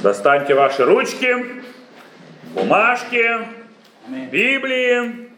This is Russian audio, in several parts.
Достаньте ваши ручки, бумажки, Библии.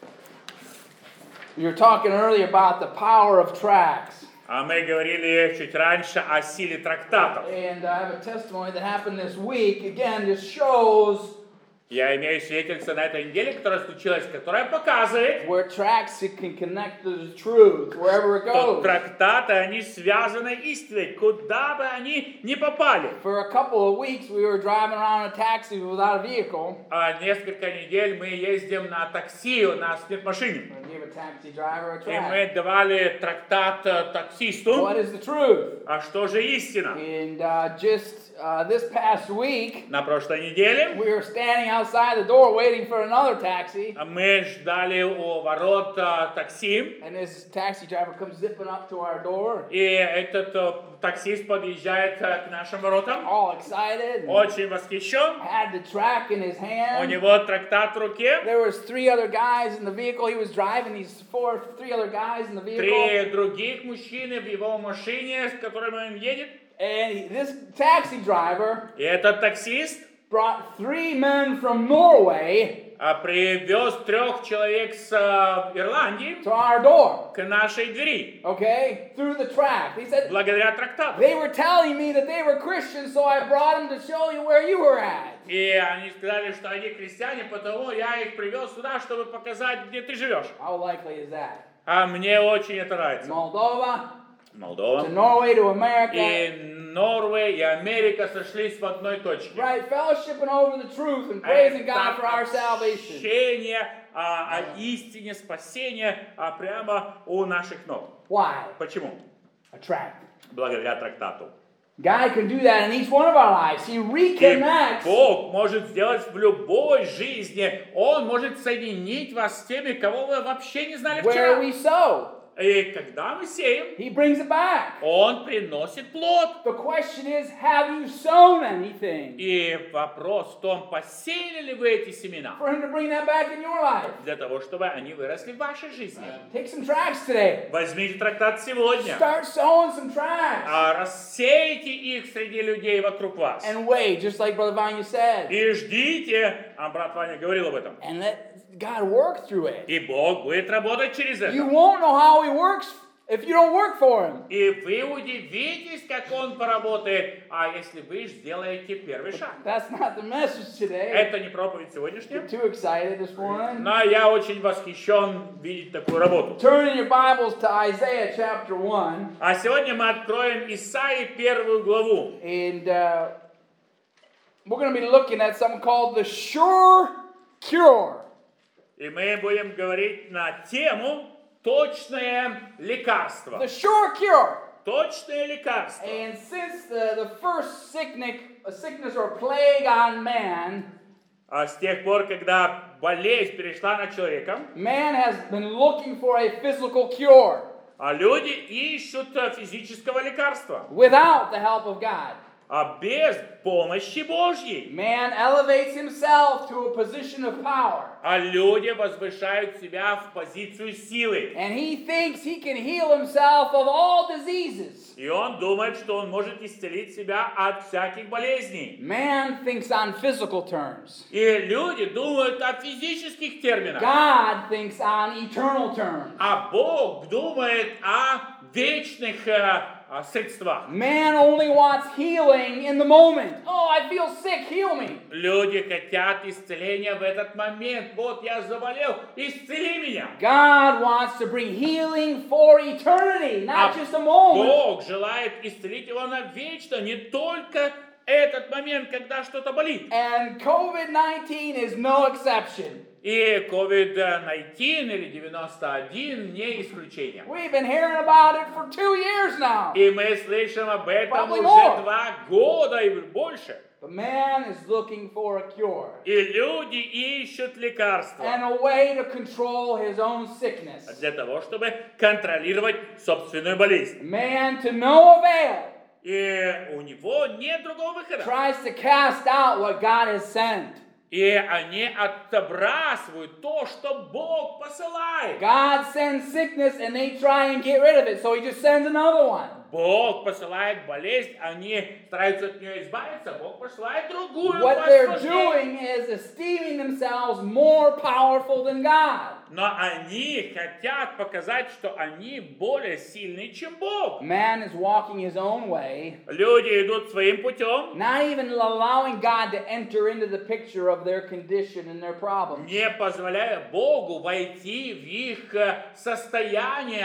We were talking earlier about the power of tracts. А мы говорили чуть раньше о силе трактатов. And I have a testimony that happened this week. Again, just shows Я имею свидетельство на этой неделе, которое случилось, которое показывает, where tracts can connect to the truth, wherever it что goes. трактаты, они связаны истиной, куда бы они ни попали. For a couple of weeks, we were driving around in a taxi without a vehicle. Несколько недель мы ездим на такси, у нас нет машины. I gave a taxi driver a И мы tract. давали трактат таксисту. What is the truth? А что же истина? And just this past week, На прошлой неделе we were standing outside the door waiting for another taxi. мы ждали у ворот такси. And this taxi driver comes zipping up to our door, И этот таксист подъезжает к нашим воротам. all excited. Очень восхищен. Had the track in his У hand. него трактат в руке. There was 3 other guys in the vehicle. He was driving these 3 other guys in the vehicle. 3 других мужчины в его машине, с которыми он едет. And this taxi driver И этот таксист brought 3 men from Norway привез 3 человек с Ирландии to our door. к нашей двери. Okay? Through the track. He said, Благодаря трактату. they were telling me that they were Christians, so I brought them to show you where you were at. И они сказали, что они христиане, потому я их привез сюда, чтобы показать, где ты живешь. How likely is that? А мне очень это нравится. Moldova to Молдова. Norway to America. И Норвегия и Америка сошлись в одной точке. Right, fellowshipping over the truth and praising God for our salvation. Общение о истине спасения прямо у наших ног. Why? Почему? A tract. Благодаря трактату. God can do that in each one of our lives. He И reconnects. Бог может сделать в любой жизни. Он может соединить вас с теми, кого вы вообще не знали Where вчера. we sow, И когда мы сеем, He brings it back. Он приносит плод. The question is, have you sown anything И вопрос в том, посеяли ли вы эти семена for Him to bring that back in your life? для того, чтобы они выросли в вашей жизни. Take some tracts today. Возьмите трактат сегодня. Start sowing some tracts. Рассейте их среди людей вокруг вас. And wait, just like Brother Vanya said. И ждите, брат Ваня говорил об этом. And let God work through it. И Бог будет работать через это. You won't know how He works if you don't work for Him. И вы удивитесь, как Он поработает, если вы сделаете первый шаг. That's not the message today. Это не проповедь сегодняшняя, Get too excited this morning. но я очень восхищен видеть такую работу. Turn in your Bibles to Isaiah chapter 1. А сегодня мы откроем Исаии 1 главу. And we're going to be looking at something called the sure cure. И мы будем говорить на тему «Точное лекарство». The sure cure. Точное лекарство. And since the first sickness or plague on man, С тех пор, когда болезнь перешла на человека, man has been looking for a physical cure люди ищут физического лекарства, without the help of God. без помощи Божьей. Man elevates himself to a position of power. Люди возвышают себя в позицию силы. And he thinks he can heal himself of all diseases. И он думает, что он может исцелить себя от всяких болезней. Man thinks on physical terms. И люди думают о физических терминах. God thinks on eternal terms. А Бог думает о вечных средствах. Man only wants healing in the moment. Oh, I feel sick, heal me. Люди хотят исцеления в этот момент. Вот я заболел, исцели меня. God wants to bring healing for eternity, not just a moment. Бог желает исцелить его навечно, не только этот момент, когда что-то болит. And COVID-19 is no exception. И COVID-19 или 91 не исключение. We've been hearing about it for 2 years now. И мы слышим об этом Probably уже more. 2 года и больше. But man is looking for a cure И люди ищут лекарства and a way to control his own sickness. для того, чтобы контролировать собственную болезнь. Man, to no avail, И у него нет другого выхода. tries to cast out what God has sent. И они отбрасывают то, что Бог посылает. God sends sickness and they try and get rid of it, so he just sends another one. Бог посылает болезнь, они стараются от нее избавиться, Бог посылает другую What they're осложнение. doing is esteeming themselves more powerful than God. Но они хотят показать, что они более сильны, чем Бог. Man is walking his own way, Люди идут своим путем, not even allowing God to enter into the picture of their condition and their problems. не позволяя Богу войти в их состояние,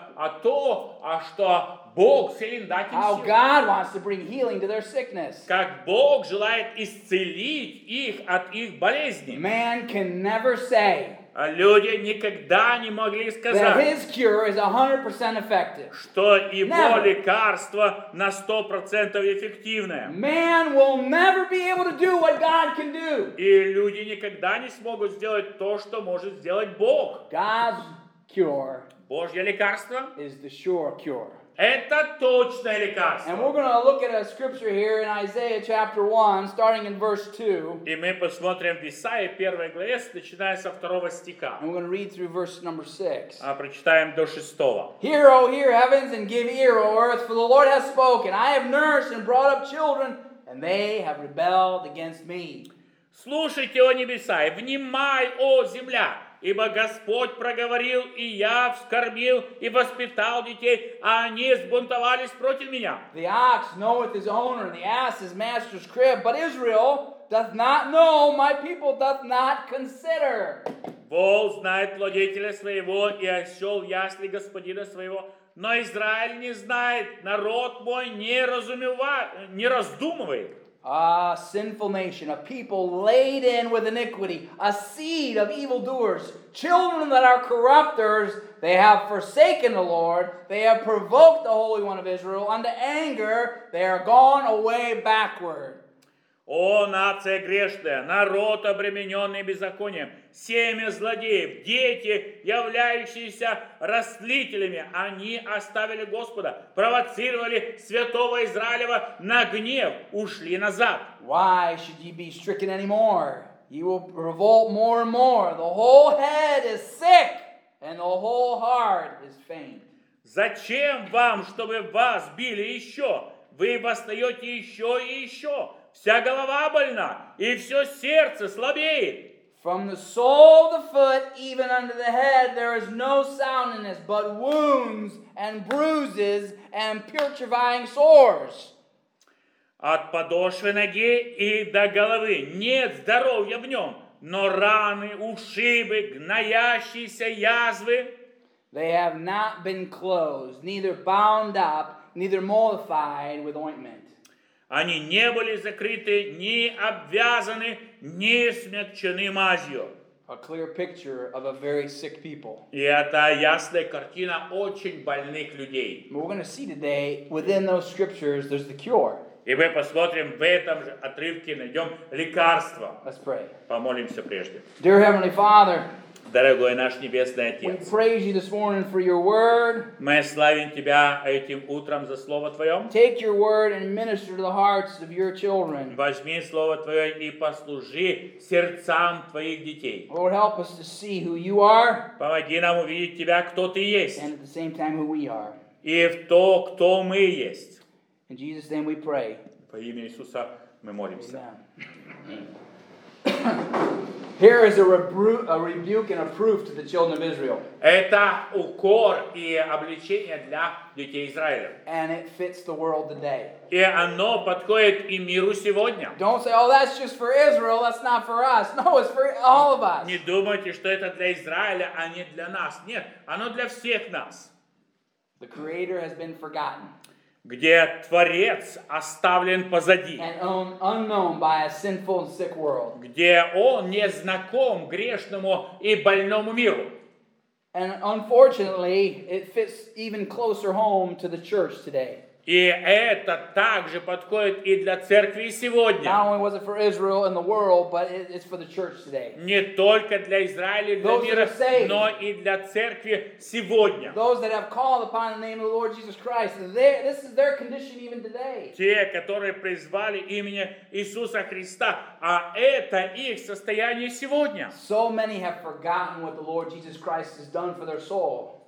что Бог силен дать им How силу. God wants to bring healing to their sickness. Как Бог желает исцелить их от их болезней. Man can never say А люди никогда не могли that сказать, his cure is 100% effective. что его Never. лекарство на 100% эффективное. Man will never be able to do what God can do. И люди никогда не смогут сделать то, что может сделать Бог. God's cure Божье лекарство is the sure cure. – это точное лекарство. And we're going to look at a scripture here in Isaiah chapter 1, starting in verse 2. И мы посмотрим в Исаии 1 главе, начиная со 2 стиха. And we're going to read through verse number 6. Прочитаем до 6. Hear, O hear, heavens, and give ear, O earth, for the Lord has spoken. I have nursed and brought up children, and they have rebelled against me. Слушайте, о небеса, и внимай, о земля, ибо Господь проговорил, и я вскормил и воспитал детей, а они сбунтовались против меня. The ox knoweth his owner, and the ass his master's crib, but Israel doth not know, my people doth not consider. Вол знает владетеля своего, и осел ясли господина своего, но Израиль не знает, народ мой не раздумывает. Ah, sinful nation, a people laden with iniquity, a seed of evildoers, children that are corrupters, they have forsaken the Lord, they have provoked the Holy One of Israel unto anger, they are gone away backward. О, нация грешная, народ, обремененный беззаконием, семя злодеев, дети, являющиеся растлителями, они оставили Господа, провоцировали святого Израилева на гнев, ушли назад. Why should ye be stricken any more? Ye will revolt more and more. The whole head is sick, and the whole heart is faint. Зачем вам, чтобы вас били еще? Вы восстаете еще и еще. Вся голова больна, и все сердце слабеет. From the sole of the foot even unto the head there is no soundness, but wounds and bruises and putrefying sores. От подошвы ноги и до головы нет здоровья в нем, но раны, ушибы, гноящиеся язвы. They have not been closed, neither bound up, neither mollified with ointment. Они не были закрыты, ни обвязаны, ни смягчены мазью. A clear picture of a very sick people. И это ясная картина очень больных людей. We're going to see today, within those scriptures, there's the cure. И мы посмотрим в этом же отрывке, найдем лекарство. Let's pray. Помолимся прежде. Dear Heavenly Father, Дорогой наш Небесный we Отец, praise you this morning for your word. мы славим Тебя этим утром за Слово Твое. Take your word and minister to the hearts of your children. Возьми Слово Твое и послужи сердцам Твоих детей. Lord, help us to see who you are Помоги нам увидеть Тебя, кто Ты есть, and at the same time who we are. и в то, кто мы есть. In Jesus' name we pray. Во имя Иисуса мы молимся. Amen. Here is a rebuke and a proof to the children of Israel. Это укор и обличение для детей Израиля. And it fits the world today. И оно подходит и миру сегодня. Don't say, oh, that's just for Israel, that's not for us. No, it's for all of us. Не думайте, что это для Израиля, а не для нас. Нет, оно для всех нас. The Creator has been forgotten Где Творец оставлен позади. and unknown by a sinful and sick world. Где Он не знаком грешному и больному миру. And unfortunately, it fits even closer home to the church today. И это также подходит и для церкви сегодня. Not only was it for Israel and the world, but it's for the church today. Не только для Израиля и для Those that мира, are saved. но и для церкви сегодня. Those that have called upon the name of the Lord Jesus Christ, this is their condition even today. Те, которые призвали имени Иисуса Христа, а это их состояние сегодня. So many have forgotten what the Lord Jesus Christ has done for their soul.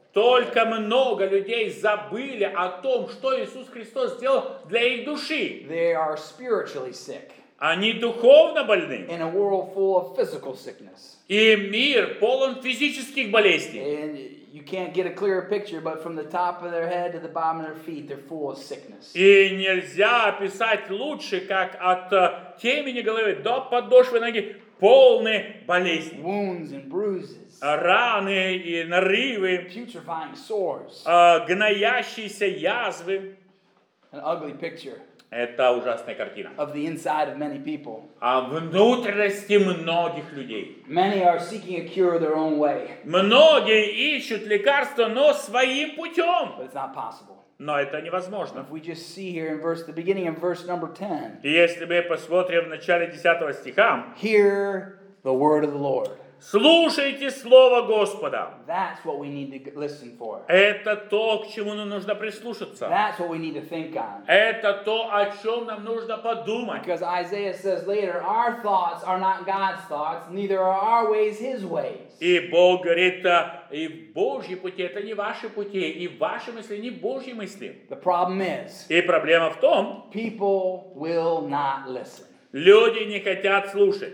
Только много людей забыли о том, что Иисус Христос сделал для их души. They are spiritually sick Они духовно больны. in a world full of physical sickness. И мир полон физических болезней. And you can't get a clearer picture, but from the top of their head to the bottom of their feet, they're full of sickness. И нельзя описать лучше, как от темени головы до подошвы ноги полны болезни. Wounds and bruises, Раны и нарывы, putrefying sores, гноящиеся язвы. an ugly picture Это ужасная картина. of the inside of many people. Внутренности многих людей. Many are seeking a cure their own way, Многие ищут лекарства, но своим путем. but it's not possible. Но это невозможно. If we just see here in the beginning of verse number 10, И если мы посмотрим в начале 10 стиха, hear the word of the Lord. слушайте слово Господа. That's what we need to listen for. Это то, к чему нам нужно прислушаться. That's what we need to think on. Это то, о чем нам нужно подумать. Because Isaiah says later, our thoughts are not God's thoughts, neither are our ways his ways. И Бог говорит, и Божьи пути это не ваши пути, и ваши мысли не Божьи мысли. The problem is, И проблема в том, people will not listen. люди не хотят слушать.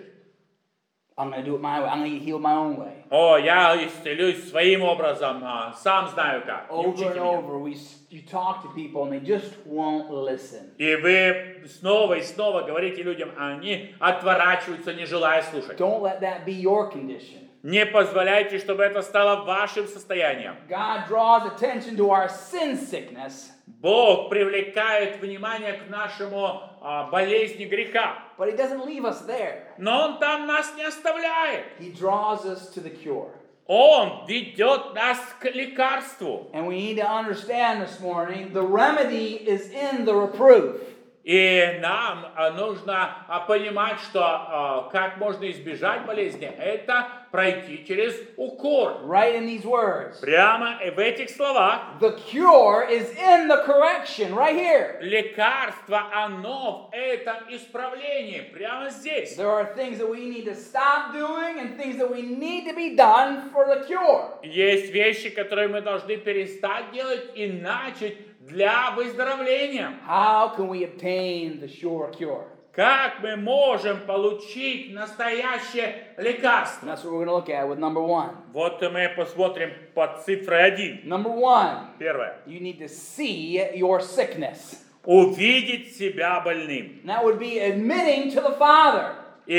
I'm going to do it my way. I'm going to heal my own way. О, я исцелюсь своим образом, сам знаю как. Не Over учите and меня. over, you talk to people and they just won't listen. И вы снова и снова говорите людям, а они отворачиваются, не желая слушать. Don't let that be your condition. Не позволяйте, чтобы это стало вашим состоянием. God draws attention to our sin sickness, Бог привлекает внимание к нашему болезни греха. but he doesn't leave us there. Но Он там нас не оставляет. He draws us to the cure. Он ведет нас к лекарству. And we need to understand this morning, the remedy is in the reproof. И нам нужно понимать, что как можно избежать болезни, это пройти через укор. Right in these words. Прямо в этих словах The cure is in the correction, right here. лекарство, оно в этом исправлении, прямо здесь. There are things that we need to stop doing and things that we need to be done for the cure. Есть вещи, которые мы должны перестать делать и начать для выздоровления. How can we obtain the sure cure? Как мы можем получить настоящее And лекарство? that's what we're going to look at with number 1. Вот мы посмотрим под цифрой 1. Number 1, Первое. you need to see your sickness. Увидеть себя больным. And that would be admitting to the Father. И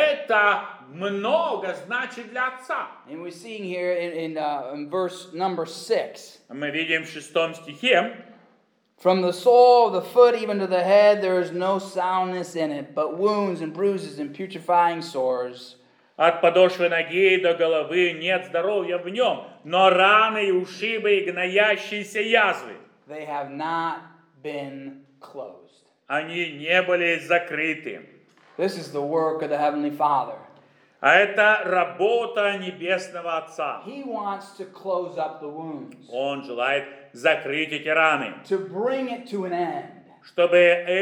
это много значит для Отца. And we're seeing here in verse number 6. Мы видим в 6 стихе, From the sole of the foot even to the head, there is no soundness in it, but wounds and bruises and putrefying sores. от подошвы ноги до головы нет здоровья в нем, но раны и ушибы и гноящиеся язвы. They have not been closed. Они не были закрыты. This is the work of the Heavenly Father. А это работа Небесного Отца. He wants to close up the wounds, Он желает закрыть эти раны, to bring it to an end. чтобы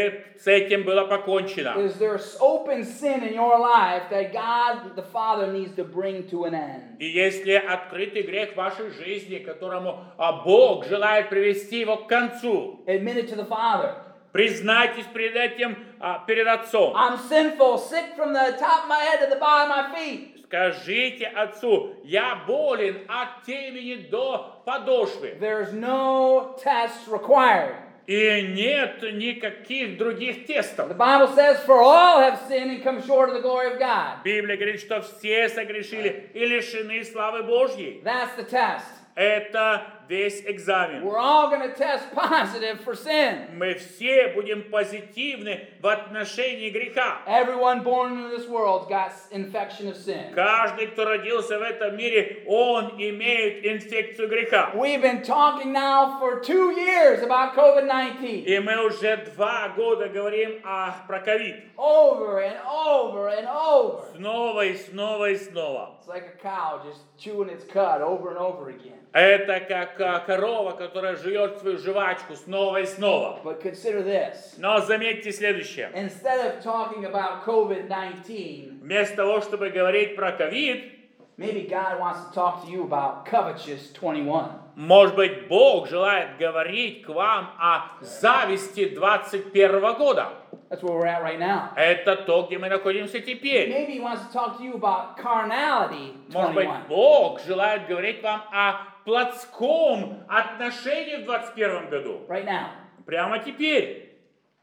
с этим было покончено. Is there open sin in your life that God the Father needs to bring to an end? И если открытый грех в вашей жизни, которому Бог желает привести его к концу, Admit it to the Father. признайтесь перед этим, перед Отцом. I'm sinful, sick from the top of my head to the bottom of my feet. Скажите Отцу, я болен от темени до подошвы. There's no tests required. И нет никаких других тестов. The Bible says, for all have sinned and come short of the glory of God. Библия говорит, что все согрешили и лишены славы Божьей. That's the test. Это весь экзамен. We're all going to test positive for sin. Мы все будем позитивны в отношении греха. Everyone born into this world's got infection of sin. Каждый, кто родился в этом мире, он имеет инфекцию греха. We've been talking now for 2 years about COVID-19. И мы уже 2 года говорим про ковид. Over and over and over. Снова и снова и снова. It's like a cow just chewing its cud over and over again. Это как корова, которая жует свою жвачку снова и снова. But consider this. Но заметьте следующее. Instead of talking about COVID-19, Вместо того, чтобы говорить про ковид, Maybe God wants to talk to you about covetous 21. Может быть, Бог желает говорить к вам о зависти 21 года. That's where we're at right now. Это то, где мы находимся теперь. Maybe He wants to talk to you about carnality Может быть, 21. Бог желает говорить вам о плотском отношении в 21 году. Right now. Прямо теперь.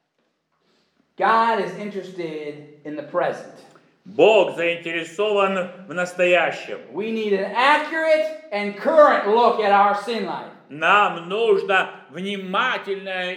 God is interested in the present. Бог заинтересован в настоящем. We need an accurate and current look at our sin life. Нам нужно внимательное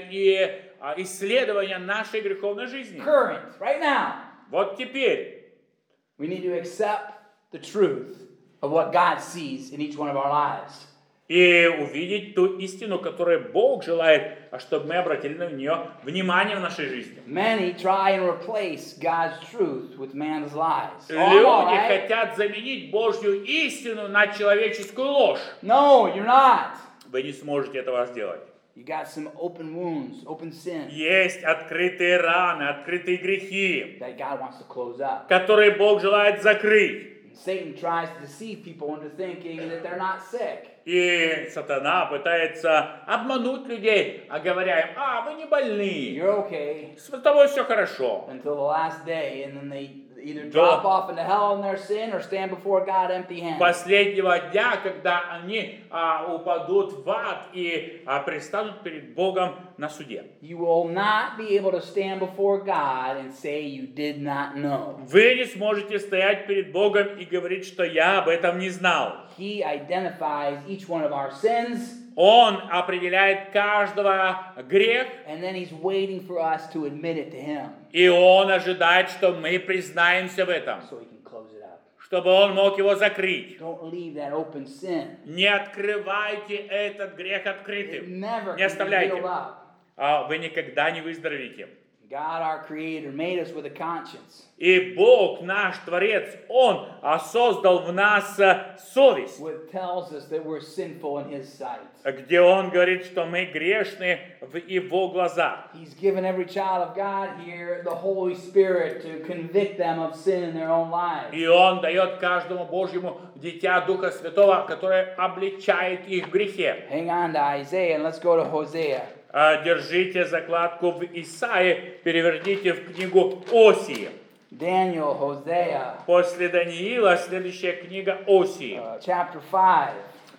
исследование нашей греховной жизни. Current, right now. Вот теперь. We need to accept the truth of what God sees in each one of our lives. И увидеть ту истину, которую Бог желает, чтобы мы обратили на нее внимание в нашей жизни. Many try and replace God's truth with man's lies. Люди хотят заменить Божью истину на человеческую ложь. No, you're not. Вы не сможете этого сделать. You got some open wounds, open sin Есть открытые раны, открытые грехи, that God wants to close up. которые Бог желает закрыть. Satan tries to deceive people into thinking that they're not sick. И сатана пытается обмануть людей, говоря им: вы не больны, You're okay с тобой все хорошо. until the last day, and then they either drop off into hell in their sin or stand before God empty-handed. Последнего дня, когда они упадут в ад и предстанут перед Богом на суде. You will not be able to stand before God and say you did not know. Вы не сможете стоять перед Богом и говорить, что я об этом не знал. He identifies each one of our sins, Он определяет каждого грех, and then He's waiting for us to admit it to Him и Он ожидает, что мы признаемся в этом, so He can close it up. чтобы Он мог его закрыть. Don't leave that open sin. Не открывайте этот грех It открытым. never Не can be оставляйте. healed up. Вы никогда не выздоровите. God, our Creator, made us with a conscience, И Бог, наш Творец, Он создал в нас совесть, which tells us that we're sinful in His sight. где Он говорит, что мы грешны в Его глазах. He's given every child of God here the Holy Spirit to convict them of sin in their own lives. И Он дает каждому Божьему дитя Духа Святого, который обличает их в грехе. Hang on to Isaiah and let's go to Hosea. Держите закладку в Исаии, переверните в книгу Осии. Daniel, Hosea, После Даниила следующая книга Осии, chapter 5,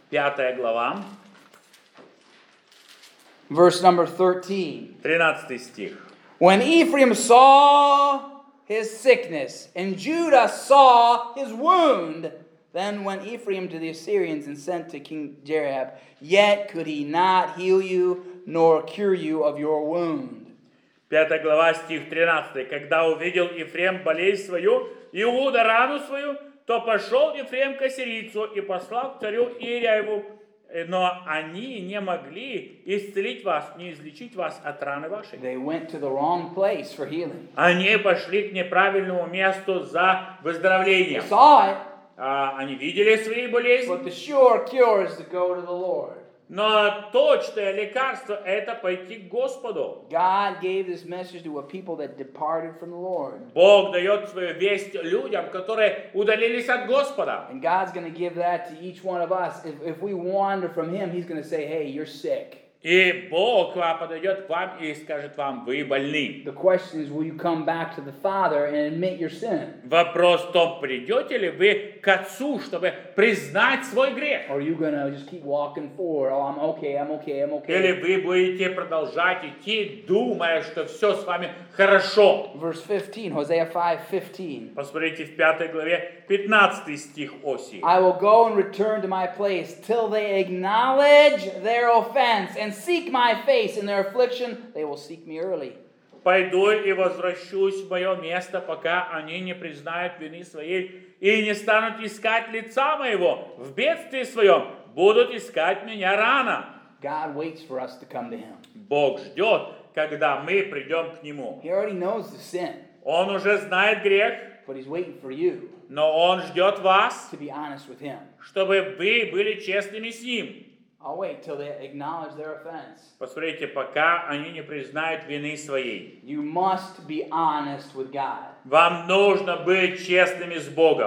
5 глава, verse number 13. 13 стих. When Ephraim saw his sickness and Judah saw his wound, then went Ephraim to the Assyrians and sent to King Jeroboam, yet could he not heal you nor cure you of your wound. 5 глава, стих 13. Когда увидел Ефрем болезнь свою, Иуда рану свою, то пошел Ефрем к ассирийцу и послал к царю Иерияву, но они не могли исцелить вас, не излечить вас от раны вашей. They went to the wrong place for healing. Они пошли к неправильному месту за They выздоровлением. saw it, Они видели свои болезни, but the sure cure is to go to the Lord. но точное лекарство – это пойти к Господу. God gave this message to a people that departed from the Lord. Бог дает свою весть людям, которые удалились от Господа. And God's going to give that to each one of us. If we wander from Him, He's going to say, hey, you're sick. И Бог подойдет к вам и скажет вам: вы больны. The question is, will you come back to the Father and admit your sin? Вопрос в том, придете ли вы к Отцу, чтобы признать свой грех. Or are you going to just keep walking forward? Oh, I'm okay, I'm okay, I'm okay. Или вы будете продолжать идти, думая, что все с вами хорошо. Verse 15, Hosea 5:15. Посмотрите в 5 главе 15 стих Осии. I will go and return to my place till they acknowledge their offense and seek my face in their affliction. They will seek me early. Пойду и возвращусь в мое место, пока они не признают вины своей и не станут искать лица моего в бедствии своем, будут искать меня рано. God waits for us to come to Him. Бог ждет, когда мы придем к Нему. He already knows the sin, Он уже знает грех, but He's waiting for you но Он ждет вас, to be honest with Him. чтобы вы были честными с Ним. I'll wait till they acknowledge their offense. Посмотрите, пока они не признают вины своей. You must be honest with God. Вам нужно быть честными с Богом.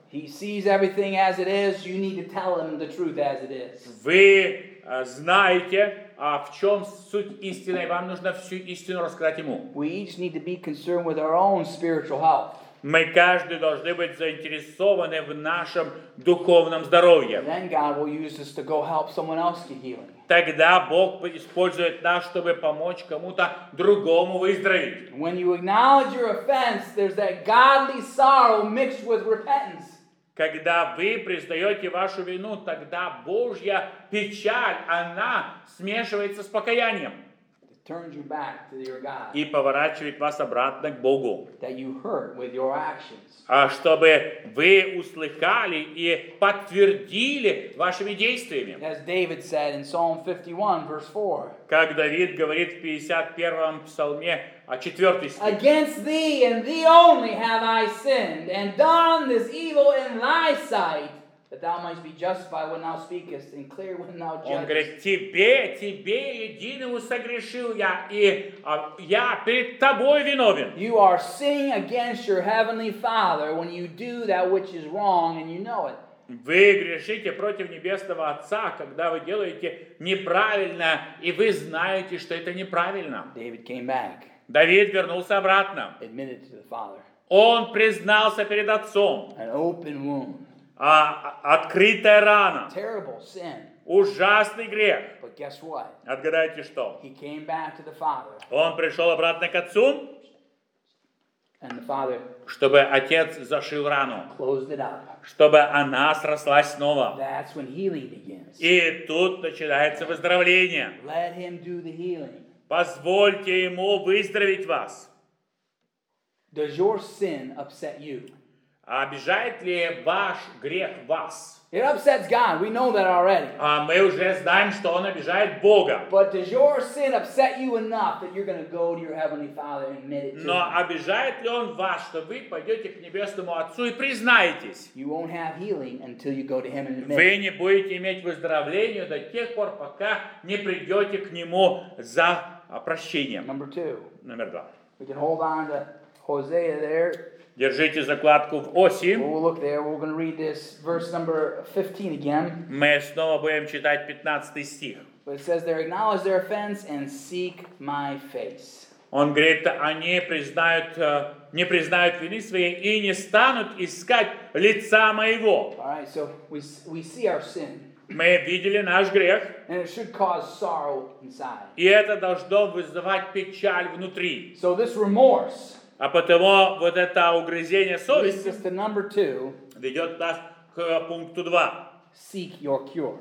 He sees everything as it is. You need to tell him the truth as it is. Вы знаете, в чем суть истины, и вам нужно всю истину рассказать ему. We each need to be concerned with our own spiritual health. Мы каждый должны быть заинтересованы в нашем духовном здоровье. Then God will use us to go help someone else get healing. Тогда Бог использует нас, чтобы помочь кому-то другому выздороветь. When you acknowledge your offense, there's that godly sorrow mixed with repentance. Когда вы признаете вашу вину, тогда Божья печаль, она смешивается с покаянием It turns you back to your God и поворачивает вас обратно к Богу. that you hurt with your actions. Чтобы вы услыхали и подтвердили вашими действиями. As David said in Psalm 51, verse 4. Как Давид говорит в 51-м псалме, 4 стих. Against thee and thee only have I sinned, and done this evil in thy sight, that thou mightst be justified when thou speakest, and clear when thou Он judgest. говорит, тебе единому согрешил я, и я перед тобой виновен. You are sinning against your heavenly Father when you do that which is wrong and you know it. Вы грешите против Небесного Отца, когда вы делаете неправильно, и вы знаете, что это неправильно. David came back, Давид вернулся обратно. admitted to the Father. Он признался перед Отцом. An open wound, Открытая рана. terrible sin. Ужасный грех. But guess what? Отгадайте что? He came back to the Father, Он пришел обратно к Отцу, and the Father чтобы Отец зашил рану, closed it up. чтобы она срослась снова. That's when healing begins. И тут начинается выздоровление. Let him do the healing. Позвольте ему выздороветь вас. Does your sin upset you? Обижает ли ваш грех вас? It upsets God. We know that already. Мы уже знаем, что он обижает Бога. But does your sin upset you enough that you're going to go to your Heavenly Father and admit it to Но him? обижает ли он вас, что вы пойдете к Небесному Отцу и признаетесь? You won't have healing until you go to him and admit Вы it. не будете иметь выздоровления до тех пор, пока не придете к Нему за прощением. Number 2. Номер 2. We can hold on to Hosea there. Держите закладку в оси. We'll look there. We're going to read this verse number 15 again. Мы снова будем читать 15 стих. But it says there, acknowledge their offense and seek my face. Он говорит, они не признают вины своей и не станут искать лица моего. All right, so we see our sin. Мы видели наш грех, And it should cause sorrow inside. и это должно вызывать печаль внутри. So this remorse А потому вот это угрызение leads совести us to number 2. ведет нас к пункту 2. Seek your cure.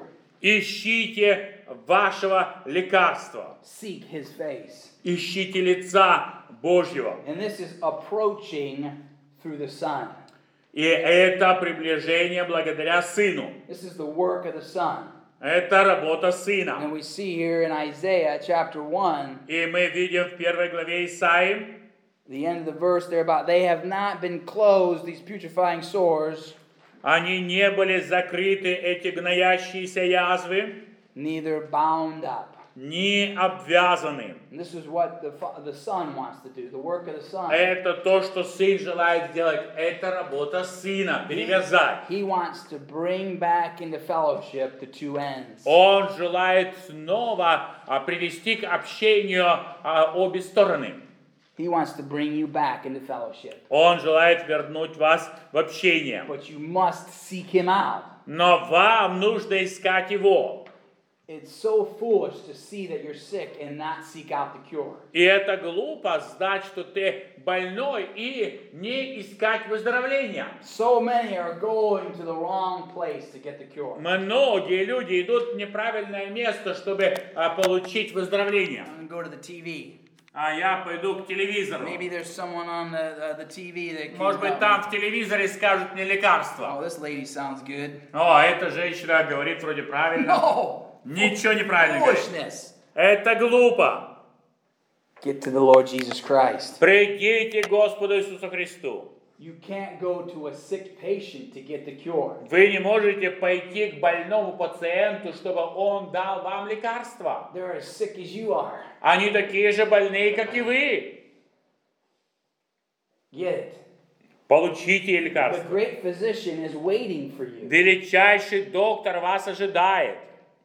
Ищите вашего лекарства. Seek his face. Ищите лица Божьего. And this is approaching through the Son. И это приближение благодаря Сыну. This is the work of the Son. Это работа Сына. And we see here in Isaiah chapter 1, И мы видим в 1 главе Исаии, the end of the verse there about, they have not been closed, these putrefying sores, они не были закрыты, эти гноящиеся язвы, neither bound up. не обвязаны. And this is what the Son wants to do, the work of the Son. Это то, что Сын желает сделать. Это работа Сына, перевязать. He wants to bring back into fellowship the two ends. Он желает снова привести к общению обе стороны. He wants to bring you back into fellowship. Он желает вернуть вас в общение. But you must seek him out. Но вам нужно искать Его. It's so foolish to see that you're sick and not seek out the cure. И это глупо знать, что ты больной, и не искать выздоровления. So many are going to the wrong place to get the cure. Многие люди идут в неправильное место, чтобы получить выздоровление. I'm going to go to the TV. А я пойду к телевизору. Maybe there's someone on the TV that can Может быть, help там me. в телевизоре скажут мне лекарство. Oh, this lady sounds good. О, эта женщина говорит вроде правильно. No! Ничего неправильно говорит. Foolishness. Это глупо. Get to the Lord Jesus Christ. Придите к Господу Иисусу Христу. You can't go to a sick patient to get the cure. Вы не можете пойти к больному пациенту, чтобы он дал вам лекарство. They're as sick as you are. Они такие же больные, как и вы. Get it. Получите The лекарство. great physician is waiting for you. Величайший доктор вас ожидает.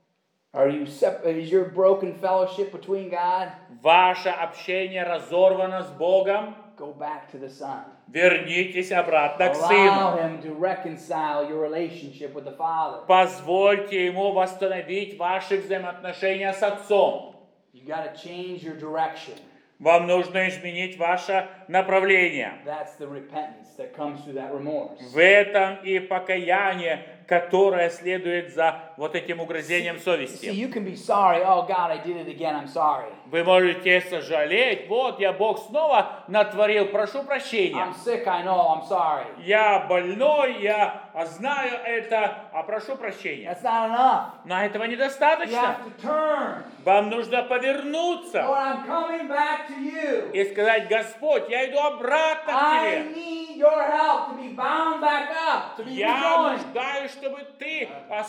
Is your broken fellowship between God? Ваше общение разорвано с Богом. Go back to the Son. Вернитесь обратно к Allow Сыну. Him to reconcile your relationship with the Father. Позвольте Ему восстановить ваши взаимоотношения с Отцом. You got to change your direction. Вам нужно изменить ваше направление. That's the repentance that comes through that remorse. В этом и покаяние, которое следует за вот этим угрызением See, совести. you can be sorry. Oh God, I did it again. I'm sorry. Вы можете сожалеть. Вот я, Бог, снова натворил. Прошу прощения. I'm sick. I know. I'm sorry. Я больной, я знаю это, а прошу прощения. That's not enough. Но этого You недостаточно. have to turn. Вам нужно повернуться Lord, I'm coming back to you. и сказать: Господь, я иду обратно к I Тебе. need your help to be bound back up, to be Я rejoined. нуждаюсь, чтобы Ты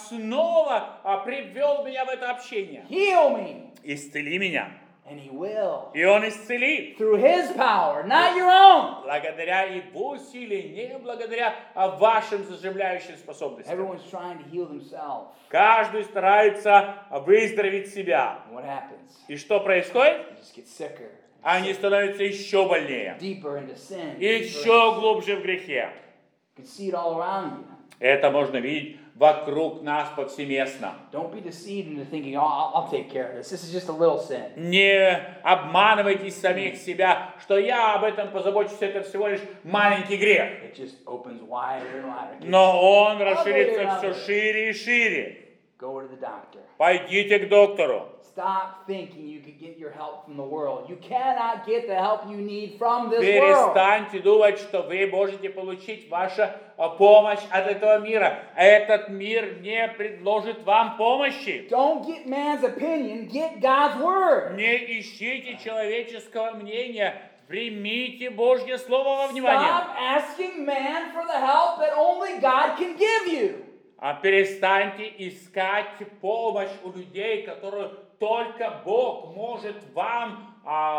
снова привел меня в это общение. Heal me. Исцели меня. And He will. И Он исцелит. Through His power, not your own. Благодаря Его силе, не благодаря вашим заживляющим способностям. Everyone's trying to heal themselves. Каждый старается выздороветь себя. And what happens? И что происходит? You just get sicker, Они становятся еще больнее. deeper into sin. И deeper еще глубже в грехе. You can see it all around you. Это можно видеть вокруг нас повсеместно. Don't be deceived into thinking, oh, I'll take care of this. This is just a little sin. Не обманывайтесь самих себя, что я об этом позабочусь, это всего лишь маленький грех. It just opens wider and wider. Но он расширится все шире и шире. Go to the doctor. Пойдите к доктору. Stop thinking you could get your help from the world. You cannot get the help you need from this world. Перестаньте думать, что вы можете получить вашу помощь от этого мира. Этот мир не предложит вам помощи. Don't get man's opinion, get God's word. Не ищите человеческого мнения. Примите Божье Слово во внимание. Stop asking man for the help that only God can give you. А перестаньте искать помощь у людей, которую только Бог может вам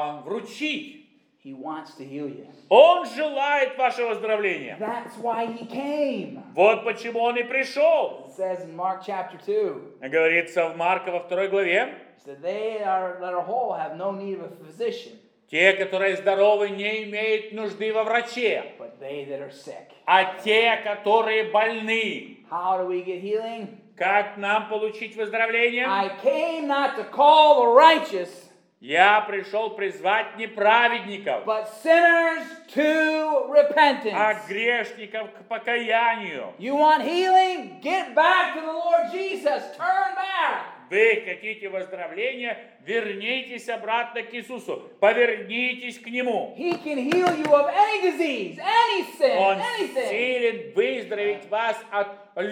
вручить. He wants to heal you. Он желает вашего выздоровления. That's why he came. Вот почему Он и пришел. It says in Mark chapter 2, Говорится в Марка во 2 главе. that they that are whole have no need of a physician, Те, которые здоровы, не имеют нужды во враче, but they that are sick. а те, которые больны. How do we get healing? Как нам получить выздоровление? I came not to call the righteous, Я пришел призвать не праведников, but sinners to repentance. а грешников к покаянию. You want healing? Get back to the Lord Jesus. Turn back. Вы хотите выздоровления? Вернитесь обратно к Иисусу. Повернитесь к Нему. He can heal you of any disease, any sin, Он anything. силен выздороветь вас от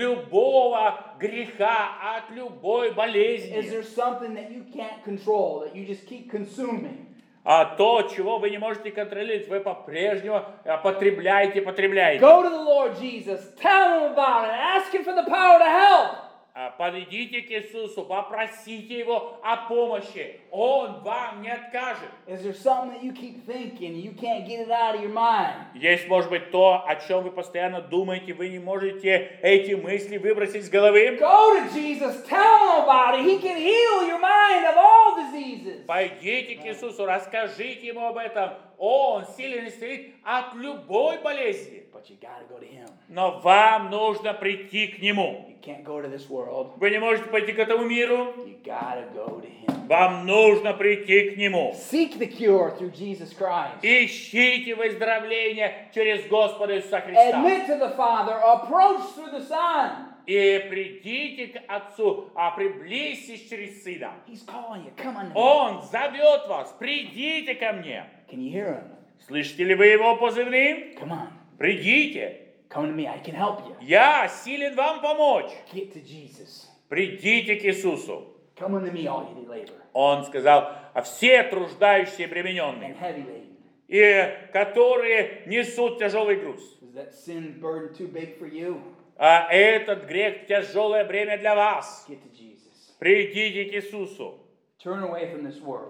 любого греха, от любой Is болезни. there something that you can't control, that you just keep consuming? А то, чего вы не можете контролировать, вы по-прежнему потребляете. Go to the Lord Jesus, tell him about it, ask him for the power to help. Подойдите к Иисусу, попросите Его о помощи. Он вам не откажет. Is there something that you keep thinking, you can't get it out of your mind? Есть, может быть, то, о чем вы постоянно думаете, вы не можете эти мысли выбросить с головы. Go to Jesus, tell him about it. He can heal your mind of all diseases. Пойдите к Иисусу, расскажите Ему об этом. Он силен исцелить от любой болезни. But you got to go to him. Но вам нужно прийти к Нему. You can't go to this world. Вы не можете пойти к этому миру. You got to go to him. Вам нужно прийти к Нему. Seek the cure through Jesus Christ. Ищите выздоровление через Господа Иисуса Христа. Admit to the Father, approach through the Son. И придите к Отцу, приблизьтесь через Сына. He's calling you. Come on. Now. Он зовет вас. Придите ко мне. Can you hear him? Слышите ли вы Его позывным? Come on. Придите. Come to me. I can help you. Я силен вам помочь. Get to Jesus. Придите к Иисусу. Come unto me, all you that labor Он сказал, все труждающие и обремененные, and heavy laden. и которые несут тяжелый груз. Is that sin burden too big for you? А этот грех тяжелое бремя для вас. Get to Jesus. Придите к Иисусу. Turn away from this world.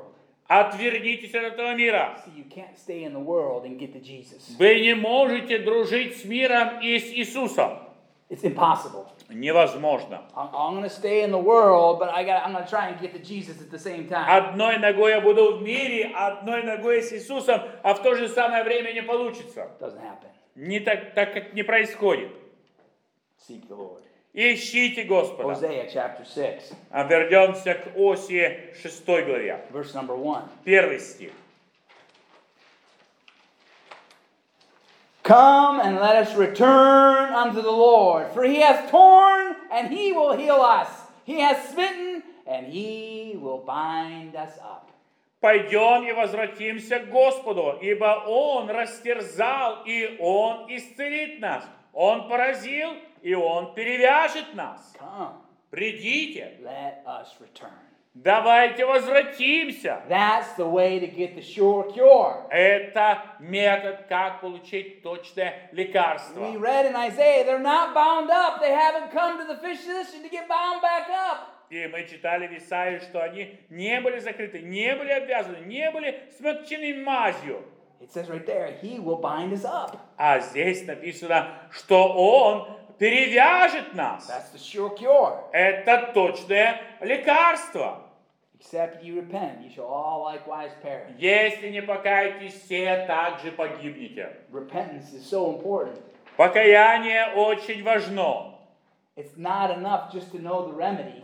Отвернитесь от этого мира. See, you can't stay in the world and get to Jesus. Вы не можете дружить с миром и с Иисусом. It's impossible. Невозможно. I'm going to stay in the world, but I'm going to try and get to Jesus at the same time. Одной ногой я буду в мире, одной ногой с Иисусом, а в то же самое время не получится. Doesn't happen. Не так как не происходит. Seek the Lord. Ищите Господа. Hosea chapter 6, А вернемся к Осии 6 главе. verse number 1. 1 стих. Come and let us return unto the Lord, for he has torn and he will heal us. He has smitten and he will bind us up. Пойдем и возвратимся к Господу, ибо Он растерзал, и Он исцелит нас. Он поразил, и Он перевяжет нас. Come, Придите, let us return. давайте возвратимся. That's the way to get the sure cure. Это метод, как получить точное лекарство. We read in Isaiah, they're not bound up. They haven't come to the physician to get bound back up. И мы читали в Исаии, что они не были закрыты, не были обвязаны, не были смягчены мазью. It says right there, he will bind us up. А здесь написано, что Он перевяжет нас. That's the sure cure. Это точное лекарство. Except you repent, you shall all likewise perish. Если не покаетесь, все также погибнете. Repentance is so important. Покаяние очень важно. It's not enough just to know the remedy.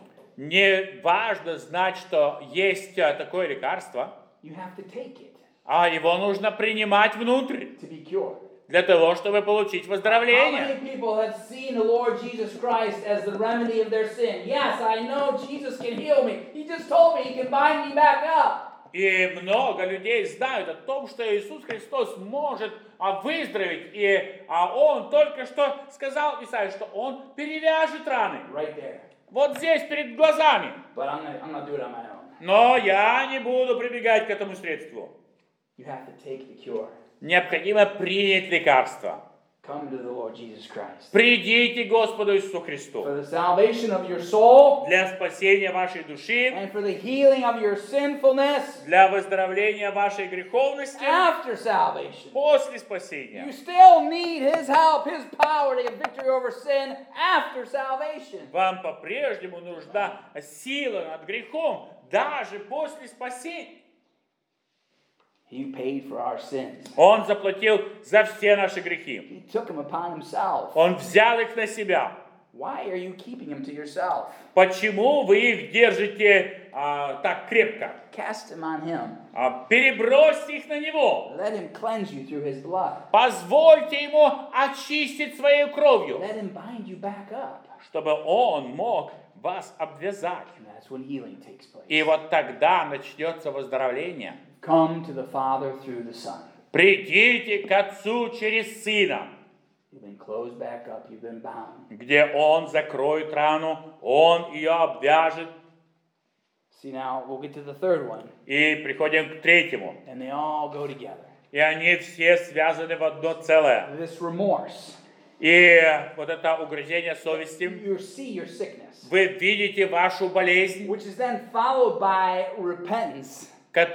Не важно знать, что есть такое лекарство, You have to take it а его нужно принимать внутрь, to be cured. для того, чтобы получить How выздоровление. many people have seen the Lord Jesus Christ as the remedy of their sin? Yes, I know Jesus can heal me. He just told me he can bind me back up. И много людей знают о том, что Иисус Христос может выздороветь. И Он только что сказал Исаии, что Он перевяжет раны. Right there. Вот здесь, перед глазами. But I'm not doing it on my own. Но я не буду прибегать к этому средству. You have to take the cure. Необходимо принять лекарство. Come to the Lord Jesus Christ. Придите к Господу Иисусу Христу. For the salvation of your soul Для спасения вашей души, and for the healing of your sinfulness для выздоровления вашей греховности after salvation. после спасения. You still need His help, His power to get victory over sin after salvation. Вам по-прежнему нужна сила над грехом даже после спасения. He paid for our sins. Он заплатил за все наши грехи. He took them upon Himself. Он взял их на себя. Why are you keeping them to yourself? Почему вы их держите так крепко? Cast them on Him. Перебросьте их на Него. Let Him cleanse you through His blood. Позвольте Ему очистить своей кровью, Let Him bind you back up. чтобы Он мог вас обвязать. And that's when healing takes place. И вот тогда начнется выздоровление. Come to the Father through the Son. Придите к Отцу через Сына, You've been closed back up. You've been bound. где Он закроет рану, Он ее обвяжет. See, now we'll get to the third one. И приходим к третьему. And they all go together. И они все связаны в одно целое. This remorse. И вот это угрызение совести. You see your sickness, Вы видите вашу болезнь, which is then followed by repentance.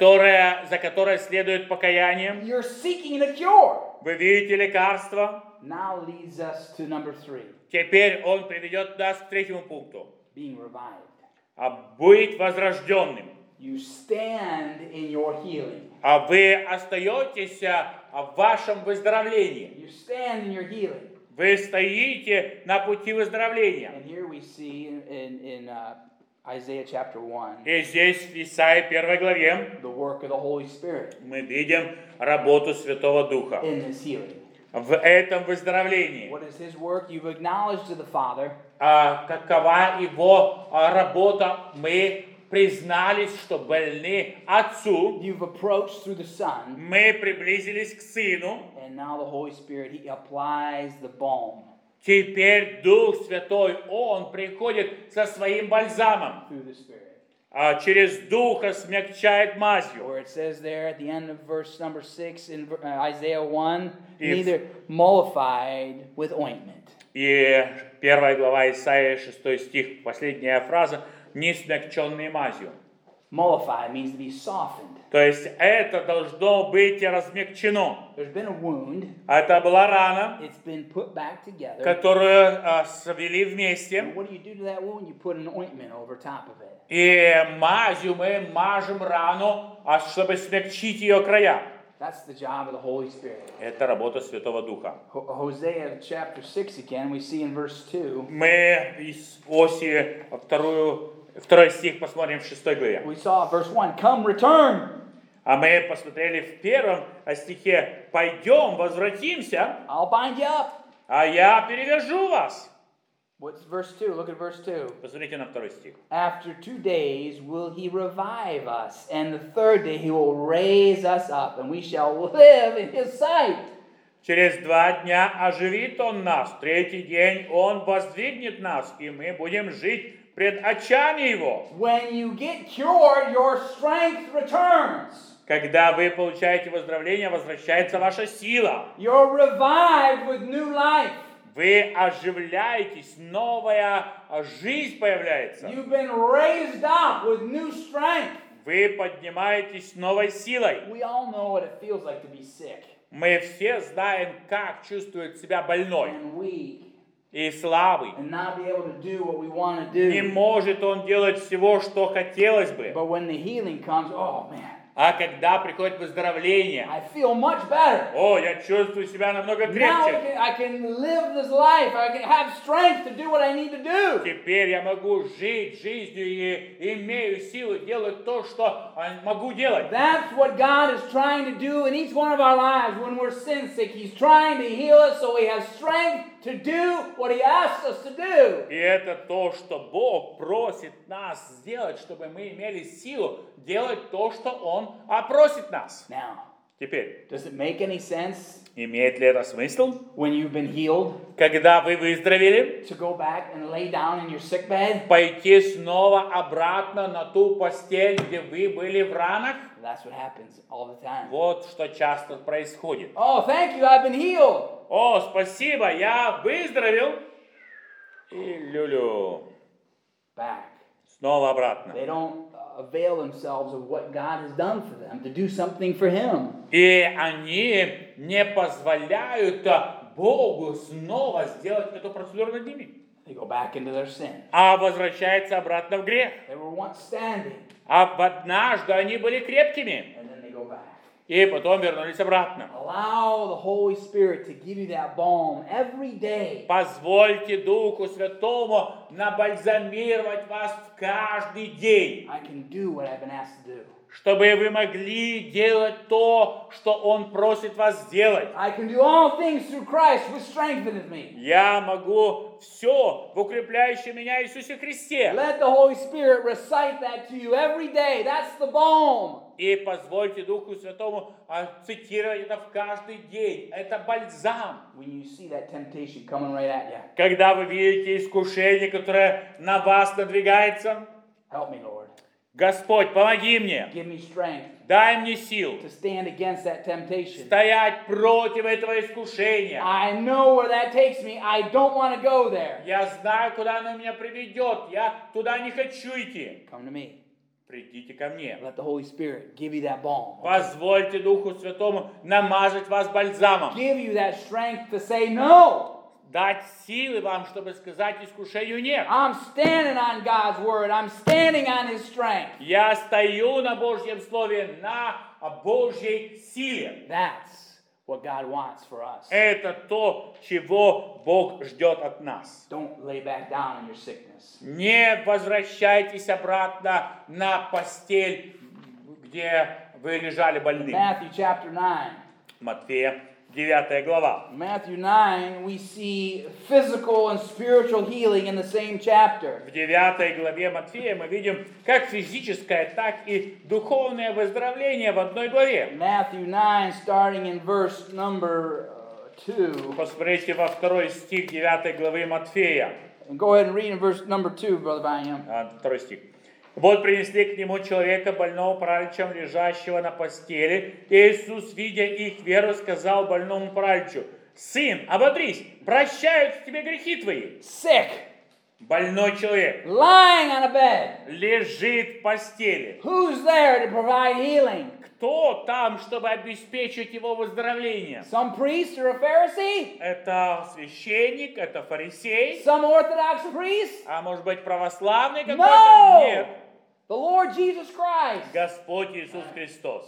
за которой следует покаяние. You're seeking a cure. Вы видите лекарство. Now leads us to number 3, Теперь Он приведет нас к третьему пункту. being revived. Быть возрожденным. You stand in your healing. Вы остаетесь в вашем выздоровлении. You stand in your healing. Вы стоите на пути выздоровления. And here we see in Isaiah chapter 1 И здесь в Исаии 1 главе the work of the Holy Spirit мы видим работу Святого Духа in this healing. в этом выздоровлении. What is His work? You've acknowledged to the Father. Какова Его работа? Мы признались, что больны Отцу. You've approached through the Son. Мы приблизились к Сыну. And now the Holy Spirit, He applies the balm Теперь Дух Святой, Он приходит со своим бальзамом. through the Spirit. Через Духа смягчает мазью. Or it says there at the end of verse number 6 in Isaiah 1, If- neither mollified with ointment. И 1 глава Исаии, 6 стих, последняя фраза, не смягченный мазью. Mollified means to be softened. То есть это должно быть размягчено. There's been a wound. Это была рана, It's been put back together. которую свели вместе. And what do you do to that wound? You put an ointment over top of it. И мазью мы мажем рану, чтобы смягчить ее края. That's the job of the Holy Spirit. Это работа Святого Духа. Hosea chapter 6 again, we see in verse 2. Мы из Осии второй стих посмотрим в 6 главе. We saw verse 1, come return. А мы посмотрели в первом стихе, пойдем, возвратимся, I'll bind you up. а я перевяжу вас. What's verse 2? Look at verse 2. Посмотрите на второй стих. After 2 days will he revive us, and the third day he will raise us up, and we shall live in his sight. Через 2 дня оживит он нас, в 3-й день он воздвигнет нас, и мы будем жить пред очами его. When you get cured, your strength returns. Когда вы получаете выздоровление, возвращается ваша сила. You're revived with new life. Вы оживляетесь, новая жизнь появляется. You've been raised up with new strength. Вы поднимаетесь новой силой. We all know what it feels like to be sick Мы все знаем, как чувствует себя больной and weak и слабый. and not be able to do what we want to Не do. может он делать всего, что хотелось бы. But when the healing comes, oh man, А когда приходит выздоровление, I feel much better. о, я чувствую себя намного Now крепче. I can live this life. I can have strength to do what I need to do. Теперь я могу жить жизнью и имею силу делать то, что могу делать. That's what God is trying to do in each one of our lives when we're sin sick. He's trying to heal us so we have strength to do what He asks us to do. И это то, что Бог просит нас сделать, чтобы мы имели силу делать то, что Он просит нас. Now, Теперь, does it make any sense имеет ли это смысл, when you've been healed когда вы выздоровели, to go back and lay down in your sick bed? пойти снова обратно на ту постель, где вы были в ранах? That's what happens all the time. Вот что часто происходит. Oh, thank you, I've been healed. О, спасибо, я выздоровел. И люлю. Back. Снова обратно. They don't avail themselves of what God has done for them to do something for Him. И они не позволяют Богу снова сделать эту процедуру над ними. They go back into their sin. А возвращается обратно в грех. They were once standing, А однажды они были крепкими. and then they go back. И потом вернулись обратно. Allow the Holy Spirit to give you that balm every day. Позвольте Духу Святому набальзамировать вас в каждый день, I can do what I've been asked to do. чтобы вы могли делать то, что Он просит вас сделать. I can do all things through Christ who strengtheneth me. Я могу все в укрепляющем меня Иисусе Христе. Let the Holy Spirit recite that to you every day. That's the balm. И позвольте Духу Святому цитировать это в каждый день. Это бальзам. When you see that temptation coming right at you, Когда вы видите искушение, которое на вас надвигается, help me, Lord. Господь, помоги мне, Give me strength дай мне сил to stand against that temptation. стоять против этого искушения. I know where that takes me. I don't want to go there. Я знаю, куда оно меня приведет. Я туда не хочу идти. Come to me. Придите ко мне. Let the Holy Spirit give you that balm. Позвольте Духу Святому намазать вас бальзамом. Give you that strength to say no. Дать силы вам, чтобы сказать искушению нет. I'm standing on God's word. I'm standing on His strength. Я стою на Божьем Слове, на Божьей силе. That's what God wants for us. Это то, чего Бог ждет от нас. Don't lay back down in your sickness. Не возвращайтесь обратно на постель, где вы лежали больны. Matthew chapter 9. Матфея, 9 глава. Matthew 9, we see physical and spiritual healing in the same chapter. В 9 главе Матфея мы видим как физическое, так и духовное выздоровление в одной главе. Matthew 9, starting in verse number 2. Посмотрите во 2 стих 9 главы Матфея. And go ahead and read in verse number 2, Brother Byam. 2 стих. Вот принесли к нему человека, больного параличем, лежащего на постели. И Иисус, видя их веру, сказал больному параличу: «Сын, ободрись, прощаются тебе грехи твои». Sick. Больной человек lying on a bed. лежит в постели. Who's there to provide healing? Кто там, чтобы обеспечить его выздоровление? Some priest or a Pharisee? Это священник, это фарисей, Some Orthodox priest? а может быть православный какой-то? No! Нет. The Lord Jesus Christ. Господь Иисус Христос.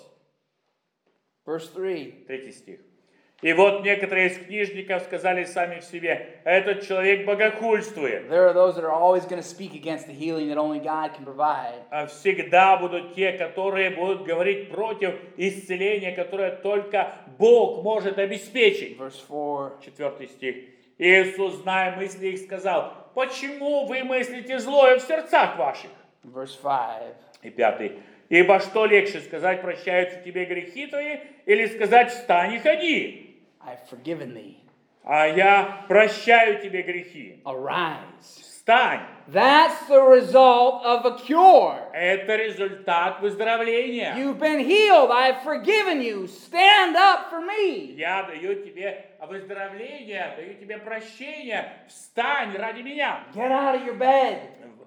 Verse 3. 3 стих. И вот некоторые из книжников сказали сами в себе, этот человек богохульствует. There are those that are always going to speak against the healing that only God can provide. А всегда будут те, которые будут говорить против исцеления, которое только Бог может обеспечить. Verse 4. 4 стих. Иисус, зная мысли их, сказал, почему вы мыслите злое в сердцах ваших? Verse 5. И 5. Ибо что легче, сказать, прощаются тебе грехи твои, или сказать, встань и ходи? I've forgiven thee. А я прощаю тебе грехи. Arise. Встань. That's the result of a cure. Это результат выздоровления. You've been healed. I've forgiven you. Stand up for me. Я даю тебе выздоровление, даю тебе прощение. Встань ради меня. Get out of your bed.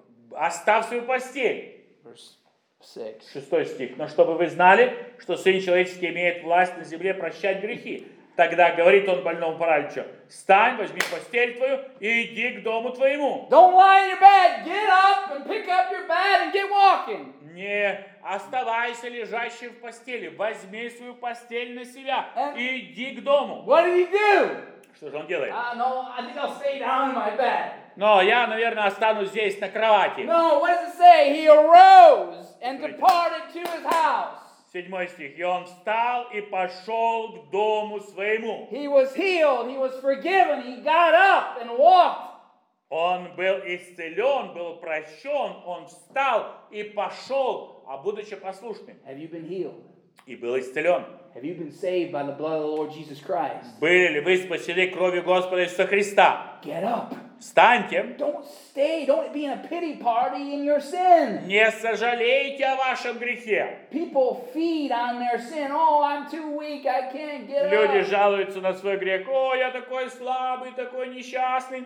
Оставь свою постель. Verse 6. 6 стих. Но чтобы вы знали, что Сын Человеческий имеет власть на земле прощать грехи. Тогда говорит он больному параличу, встань, возьми постель твою и иди к дому твоему. Don't lie in your bed. Get up and pick up your bed and get walking. Не оставайся лежащим в постели. Возьми свою постель на себя и иди к дому. What did he do? Что же он делает? No, I think I'll stay down in my bed. Но я, наверное, останусь здесь, на кровати. No, what does it say? He arose and departed to his house. 7 стих. И он встал и пошел к дому своему. He was healed. He was forgiven. He got up and walked. Он был исцелен, был прощен, он встал и пошел, а будучи послушным. Have you been healed? И был исцелен. Have you been saved by the blood of the Lord Jesus Christ? Были ли вы спасены кровью Господа Иисуса Христа? Get up. Встаньте. Don't stay. Don't be in a pity party in your sin. Не сожалейте о вашем грехе. People feed on their sin. Oh, I'm too weak. I can't get Люди up. жалуются на свой грех. О, я такой слабый, такой несчастный.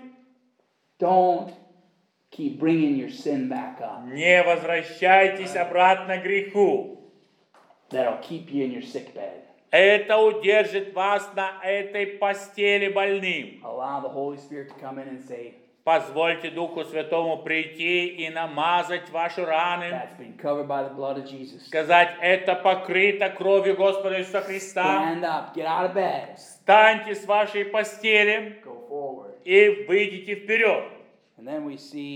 Don't keep bringing your sin back up. Не возвращайтесь обратно к греху. That'll keep you in your sick bed. Это удержит вас на этой постели больным. Allow the Holy Spirit to come in and say, Позвольте Духу Святому прийти и намазать ваши раны. that's been covered by the blood of Jesus. Сказать, это покрыто кровью Господа Иисуса Христа. Stand up. Get out of bed. Встаньте с вашей постели Go forward. и выйдите вперед. And then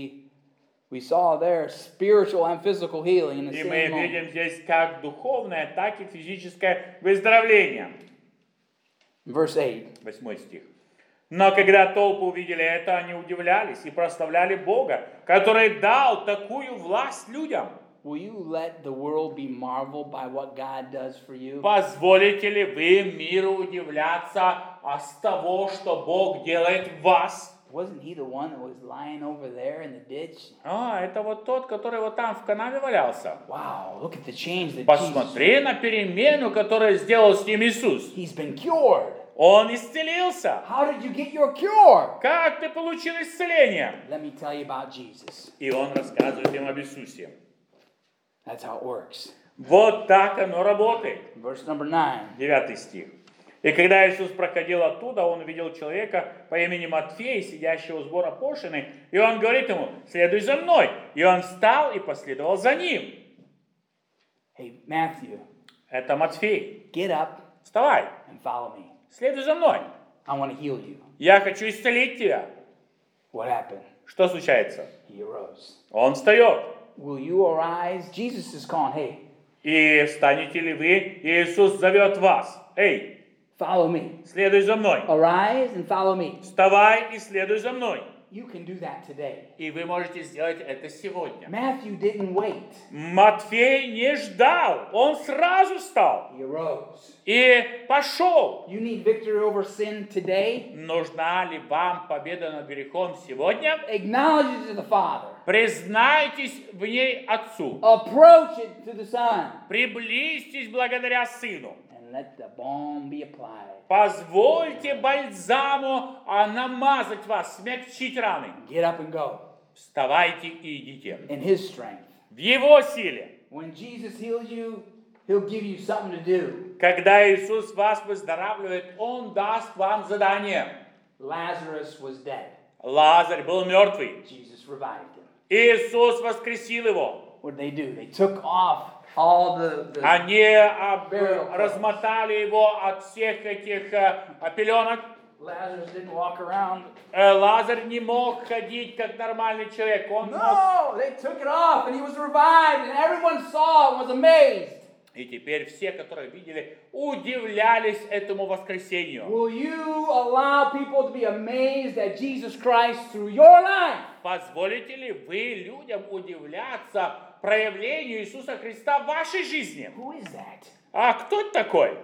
we saw there spiritual and physical healing in the И same мы moment. видим здесь как духовное, так и физическое выздоровление. Verse 8. 8 стих. Но когда толпы увидели это, они удивлялись и прославляли Бога, который дал такую власть людям. Will you let the world be marveled by what God does for you? Позволите ли вы миру удивляться с того, что Бог делает в вас? Wasn't he the one that was lying over there in the ditch? Это вот тот, который вот там в канаве валялся. Wow, look at the change that Jesus. Посмотри на перемену, которую сделал с ним Иисус. He's been cured. Он исцелился. How did you get your cure? Как ты получил исцеление? Let me tell you about Jesus. И он рассказывает им об Иисусе. That's how it works. Вот так оно работает. Verse number 9. 9 стих. И когда Иисус проходил оттуда, он увидел человека по имени Матфей, сидящего у сбора пошлины, и он говорит ему, следуй за мной. И он встал и последовал за ним. Hey, Matthew, Это Матфей. get up Вставай, and follow me. следуй за мной. I want to heal you. Я хочу исцелить тебя. What happened? Что случается? He arose. Он встает. Will you arise? Jesus is calling, hey, И встанете ли вы? Иисус зовет вас. Эй, follow me. следуй за мной. Arise and follow me. Вставай и следуй за мной. You can do that today. И вы можете сделать это сегодня. Matthew didn't wait. Матфей не ждал. Он сразу встал. He arose. И пошел. You need victory over sin today? Нужна ли вам победа над грехом сегодня? Acknowledge it to the Father. Признайтесь в ней Отцу. Approach it to the Son. Приблизьтесь благодаря Сыну. And let the balm be applied. Позвольте бальзаму намазать вас, смягчить раны. Get up and go. вставайте и идите. in His strength. В Его силе. When Jesus heals you, He'll give you something to do. Когда Иисус вас выздоравливает, Он даст вам задание. Lazarus was dead. Лазарь был мертвый. Jesus revived him. Иисус воскресил его. What did they do? They took off all the Они размотали его от всех этих пеленок. Lazarus didn't walk around. Лазарь не мог ходить как нормальный человек. Он мог... No, they took it off and he was revived and everyone saw it and was amazed. И теперь все, которые видели, удивлялись этому воскресению. Will you allow people to be amazed at Jesus Christ through your life? Позволите ли вы людям удивляться проявлению Иисуса Христа в вашей жизни? Who is that? А кто это такой?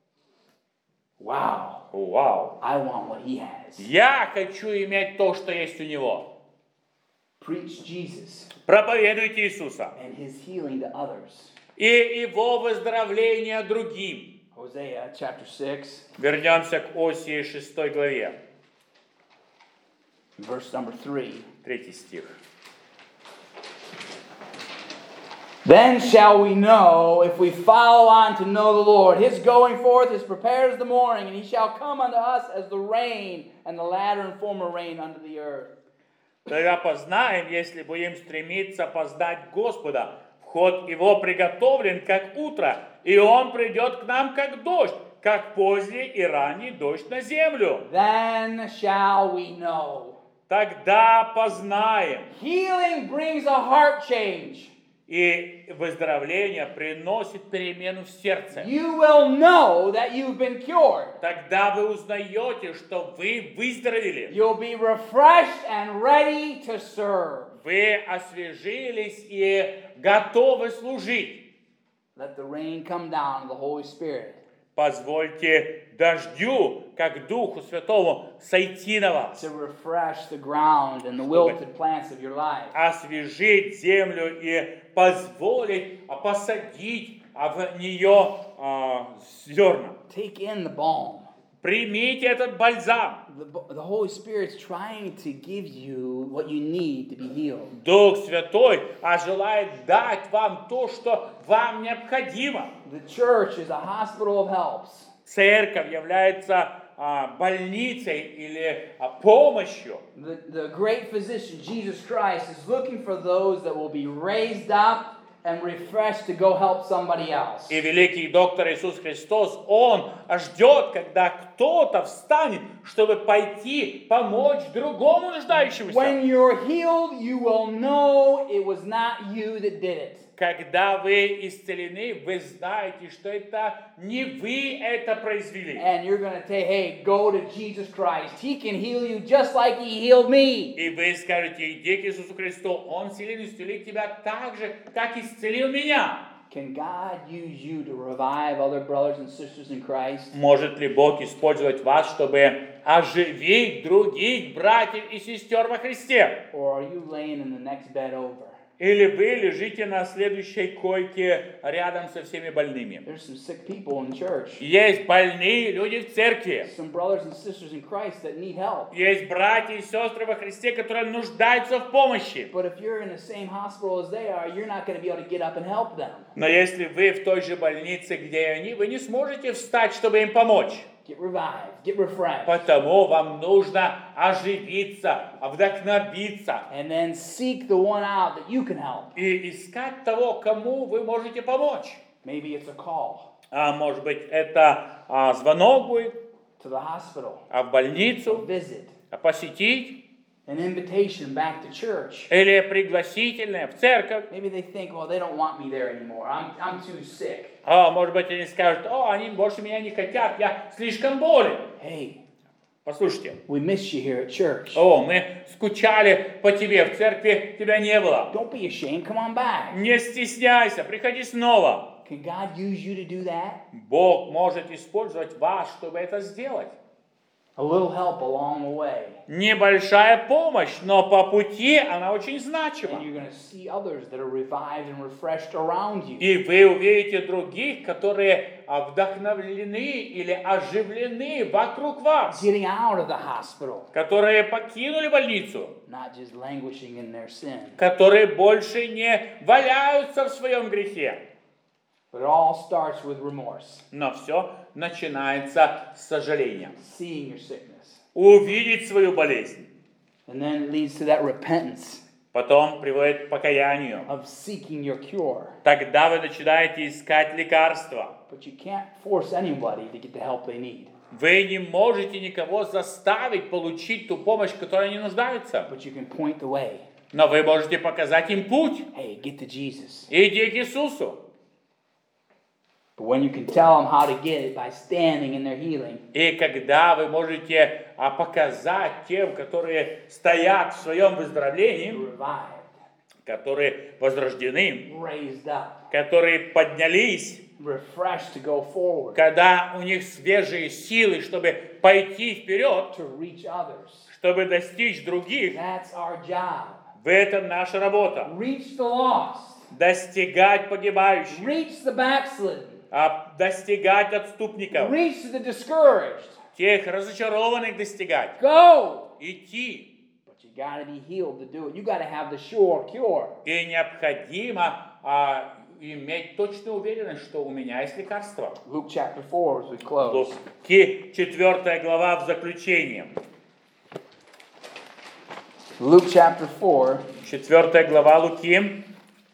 Wow. Вау! I want what he has. Я хочу иметь то, что есть у него. Preach Jesus Проповедуйте Иисуса and his healing to others. и его выздоровление другим. Hosea chapter 6, Вернемся к Осии 6 главе, verse number 3. 3 стих. Then shall we know, if we follow on to know the Lord. His going forth is prepared as the morning, and he shall come unto us as the rain, and the latter and former rain unto the earth. Тогда познаем, если будем стремиться познать Господа. Вход его приготовлен, как утро, и он придет к нам, как дождь, как поздний и ранний дождь на землю. Then shall we know. Тогда познаем. Healing brings a heart change. И выздоровление приносит перемену в сердце. You will know that you've been cured. Тогда вы узнаете, что вы выздоровели. You'll be refreshed and ready to serve. Вы освежились и готовы служить. Let the rain come down of the Holy Spirit. Позвольте дождю, как Духу Святому, сойти на вас. To refresh the ground and the wilted plants of your life. Освежить землю и позволить посадить в нее зерна. Take in the balm. Примите этот бальзам. The Holy Spirit's trying to give you what you need to be healed. Дух Святой желает дать вам то, что вам необходимо. The church is a hospital of helps. Церковь является больницей или помощью. The great physician, Jesus Christ, is looking for those that will be raised up and refreshed to go help somebody else. И великий доктор Иисус Христос, Он ждет, когда кто-то встанет, чтобы пойти помочь другому нуждающемуся. When you're healed, you will know it was not you that did it. Когда вы исцелены, вы знаете, что это не вы это произвели. And you're going to say, hey, go to Jesus Christ. He can heal you just like he healed me. И вы скажете, иди к Иисусу Христу, Он силен исцелить тебя так же, как исцелил меня. Can God use you to revive other brothers and sisters in Christ? Может ли Бог использовать вас, чтобы оживить других братьев и сестер во Христе? Or are you laying in the next bed over? Или вы лежите на следующей койке рядом со всеми больными? There's some sick people in church. Есть больные люди в церкви. Some brothers and sisters in Christ that need help. Есть братья и сестры во Христе, которые нуждаются в помощи. But if you're in the same hospital as they are, you're not going to be able to get up and help them. Но если вы в той же больнице, где они, вы не сможете встать, чтобы им помочь. Get revived, get refreshed. Потому вам нужно оживиться, вдохновиться. And then seek the one out that you can help. И искать того, кому вы можете помочь. Maybe it's a call Может быть, это звонок будет, to the hospital, в больницу, a visit, посетить, an invitation back to church. или пригласительное в церковь. Maybe they think, well, they don't want me there anymore. I'm too sick. Может быть, они скажут, они больше меня не хотят, я слишком болен. Hey, Послушайте, we miss you here at church. мы скучали по тебе, в церкви тебя не было. Don't be ashamed. Come on back. Не стесняйся, приходи снова. Can God use you to do that? Бог может использовать вас, чтобы это сделать. A little help along the way. Небольшая помощь, но по пути она очень значима. And you're going to see others that are revived and refreshed around you. И вы увидите других, которые вдохновлены или оживлены вокруг вас, Getting out of the hospital, которые покинули больницу, not just languishing in their sin. которые больше не валяются в своем грехе. But it all starts with remorse. Но все начинается с сожаления. Seeing your sickness. Увидеть свою болезнь. And then it leads to that repentance Потом приводит к покаянию. of seeking your cure. Тогда вы начинаете искать лекарства. But you can't force anybody to get the help they need. Вы не можете никого заставить получить ту помощь, в которой они нуждаются. But you can point the way. Но вы можете показать им путь. Hey, get to Jesus. Иди к Иисусу. But when you can tell them how to get it by standing in their healing, И когда вы можете показать тем, которые стоят в своем выздоровлении, revived, которые возрождены, raised up, которые поднялись, refreshed to go forward, когда у них свежие силы, чтобы пойти вперед, to reach others. чтобы достичь других, That's our job. в этом наша работа. Reach the lost. Достигать погибающих, Reach the backslidden. достигать отступников, Reach the discouraged. тех разочарованных достигать, Go. идти. But you got to be healed to do it. You got to have the sure cure. И необходимо иметь точную уверенность, что у меня есть лекарство. Luke chapter 4 as we close. Луки 4 глава в заключении. Luke chapter 4. 4 глава Луки.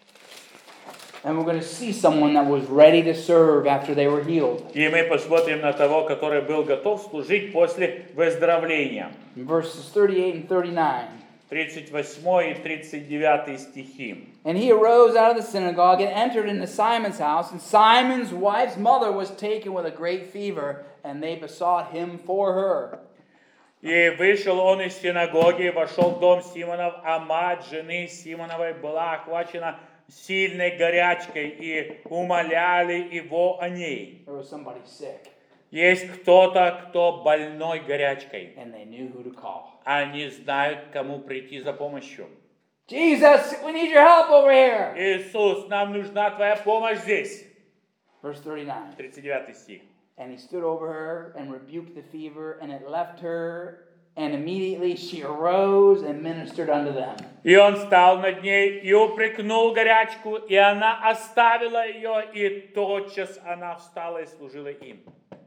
And we're going to see someone that was ready to serve after they were healed. И мы посмотрим на того, который был готов служить после выздоровления. In verses 38 and 39. 38 и 39 стихи. And he arose out of the synagogue and entered into Simon's house. And Simon's wife's mother was taken with a great fever, and they besought him for her. И вышел он из синагоги и вошел в дом Симонов, а мать жены Симоновой была охвачена сильной горячкой, и умоляли его о ней. There was somebody sick, Есть кто-то, кто больной горячкой. and they knew who to call. Они знают, к кому прийти за помощью. Jesus, we need your help over here. Иисус, нам нужна твоя помощь здесь. Verse 39. 39 стих. And he stood over her and rebuked the fever, and it left her, and immediately she arose and ministered unto them. И он стал над ней и упрекнул горячку, и она оставила ее, и тотчас она встала и служила им.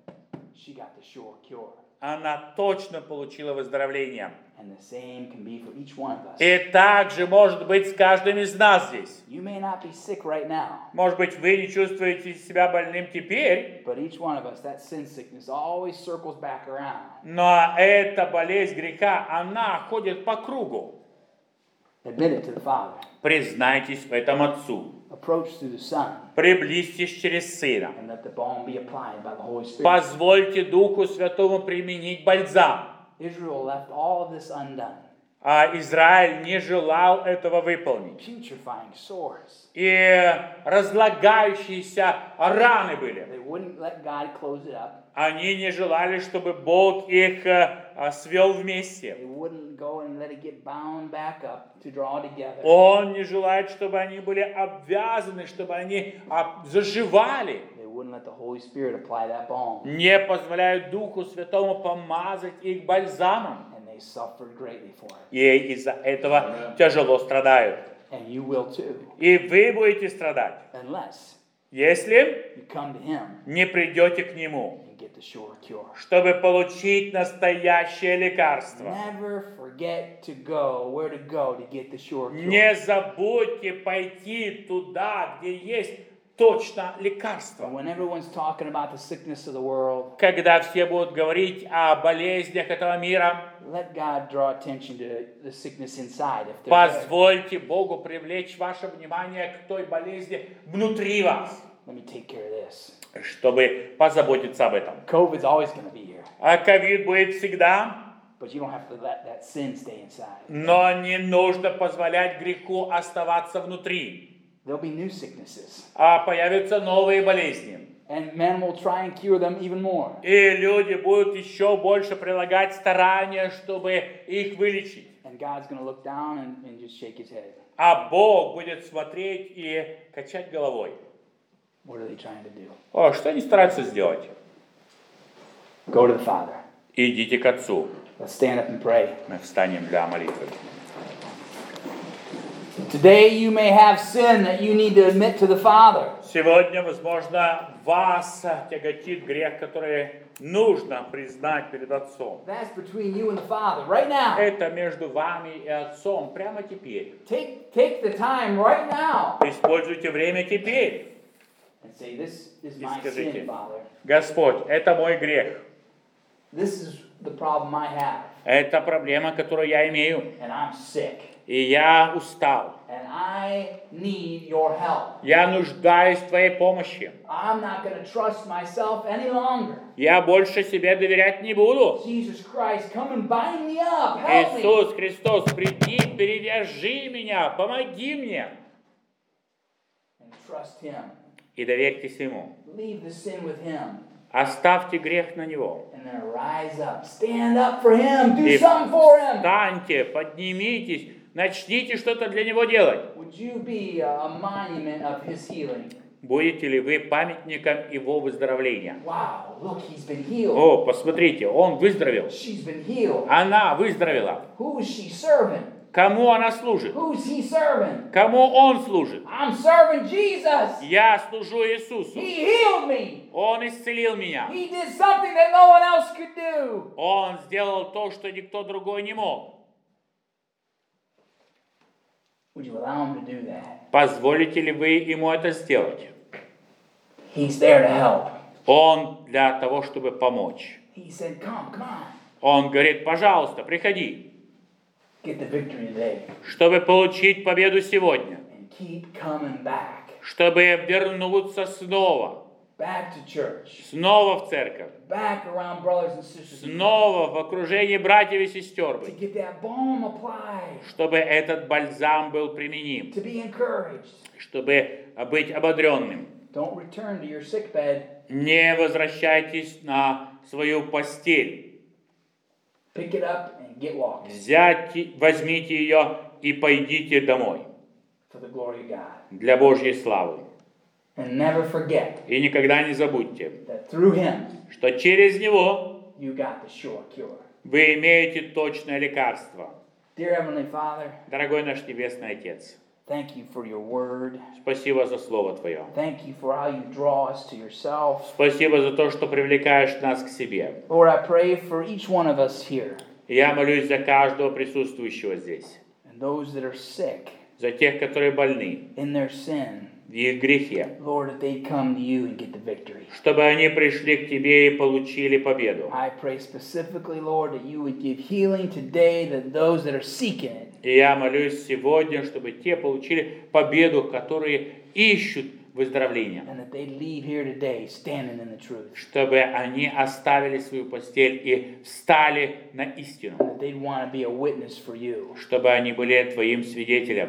She got the sure cure. Она точно получила выздоровление. And the same can be for each one of us. И так же может быть с каждым из нас здесь. You may not be sick right now, Может быть, вы не чувствуете себя больным теперь, but each one of us, that sin sickness always circles back around. но эта болезнь греха, она ходит по кругу. Admit it to the Father. Признайтесь в этом Отцу. Approach through the Son, Приблизьтесь через Сына. and let the balm be applied by the Holy Spirit. Позвольте Духу Святому применить бальзам. Israel left all of this undone. А Израиль не желал этого выполнить. Putrefying sores. И разлагающиеся раны были. They wouldn't let God close it up. Они не желали, чтобы Бог их свел вместе. They wouldn't go and let it get bound back up to draw together. Он не желает, чтобы они были обвязаны, чтобы они заживали. They wouldn't let the Holy Spirit apply that balm. Не позволяют Духу Святому помазать их бальзамом. And they suffered greatly for it. И из-за этого тяжело страдают. And you will too. И вы будете страдать, Unless если you come to Him не придете к Нему, and get the sure cure. чтобы получить настоящее лекарство. Never forget to go where to go to get the sure cure. Не забудьте пойти туда, где есть точно лекарство. And when everyone's talking about the sickness of the world, Когда все будут говорить о болезнях этого мира, let God draw attention to the sickness inside. If there's позвольте Богу привлечь ваше внимание к той болезни внутри вас, let me take care of this. чтобы позаботиться об этом. COVID's always going to be here, А ковид будет всегда, but you don't have to let that sin stay inside. но не нужно позволять греху оставаться внутри. There'll be new sicknesses, А появятся новые болезни. And men will try and cure them even more. И люди будут еще больше прилагать старания, чтобы их вылечить. And God's going to look down and just shake his head. А Бог будет смотреть и качать головой. What are they trying to do? О, что они стараются сделать? Go to the Father. Идите к Отцу. Let's stand up and pray. Мы встанем для молитвы. Today you may have sin that you need to admit to the Father. Сегодня, возможно, вас тяготит грех, который нужно признать перед Отцом. That's between you and the Father right now. Это между вами и Отцом прямо теперь. Take the time right now Используйте время теперь. and say, this is my Скажите, sin, Father. Господь, это мой грех. This is the problem I have. Это проблема, которую я имею. And I'm sick. И я устал. And I need your help. Я нуждаюсь в Твоей помощи. I'm not going to trust myself any longer. Я больше себе доверять не буду. Jesus Christ, come and bind me up. Help me. Иисус Христос, приди, перевяжи меня, помоги мне. And trust him. И доверьтесь Ему. Leave the sin with him. Оставьте грех на Него. And then rise up. Stand up for him. Do И something for him. встаньте, поднимитесь, начните что-то для Него делать. Would you be a monument of his healing? Будете ли вы памятником Его выздоровления? Wow, look, he's been healed. О, посмотрите, Он выздоровел. She's been healed. Она выздоровела. Who is she serving? Кому она служит? Who's he serving? Кому Он служит? I'm serving Jesus. Я служу Иисусу. He healed me. Он исцелил меня. He did something that no one else could do. Он сделал то, что никто другой не мог. Would you allow him to do that? Позволите ли вы Ему это сделать? He's there to help. Он для того, чтобы помочь. He said, come on. Он говорит, пожалуйста, приходи, Get the victory today. чтобы получить победу сегодня, And keep coming back. чтобы вернуться снова, Back to church. снова в церковь, Back around brothers and sisters. снова в окружении братьев и сестер, To get that balm applied. чтобы этот бальзам был применим, To be encouraged. чтобы быть ободренным. Don't return to your sick bed. Не возвращайтесь на свою постель. Pick it up and get walking. Возьмите ее и пойдите домой For the glory of God. для Божьей славы. And never forget И никогда не забудьте, that through him, что через Него you got the sure cure. вы имеете точное лекарство. Dear Heavenly Father, Дорогой наш Небесный Отец, thank you for your word. спасибо за Слово Твое. Thank you for how you draw us to yourself. Спасибо за то, что привлекаешь нас к себе. Lord, I pray for each one of us here И я молюсь за каждого присутствующего здесь, and those that are sick за тех, которые больны in their sin. в их грехе, Lord, that they'd come to you and get the victory. чтобы они пришли к Тебе и получили победу. I pray specifically, Lord, that you would give healing today to those that are seeking it. И я молюсь сегодня, чтобы те получили победу, которые ищут выздоровления. And that they'd leave here today standing in the truth. Чтобы они оставили свою постель и встали на истину. And that they'd want to be a witness for you. Чтобы они были Твоим свидетелем.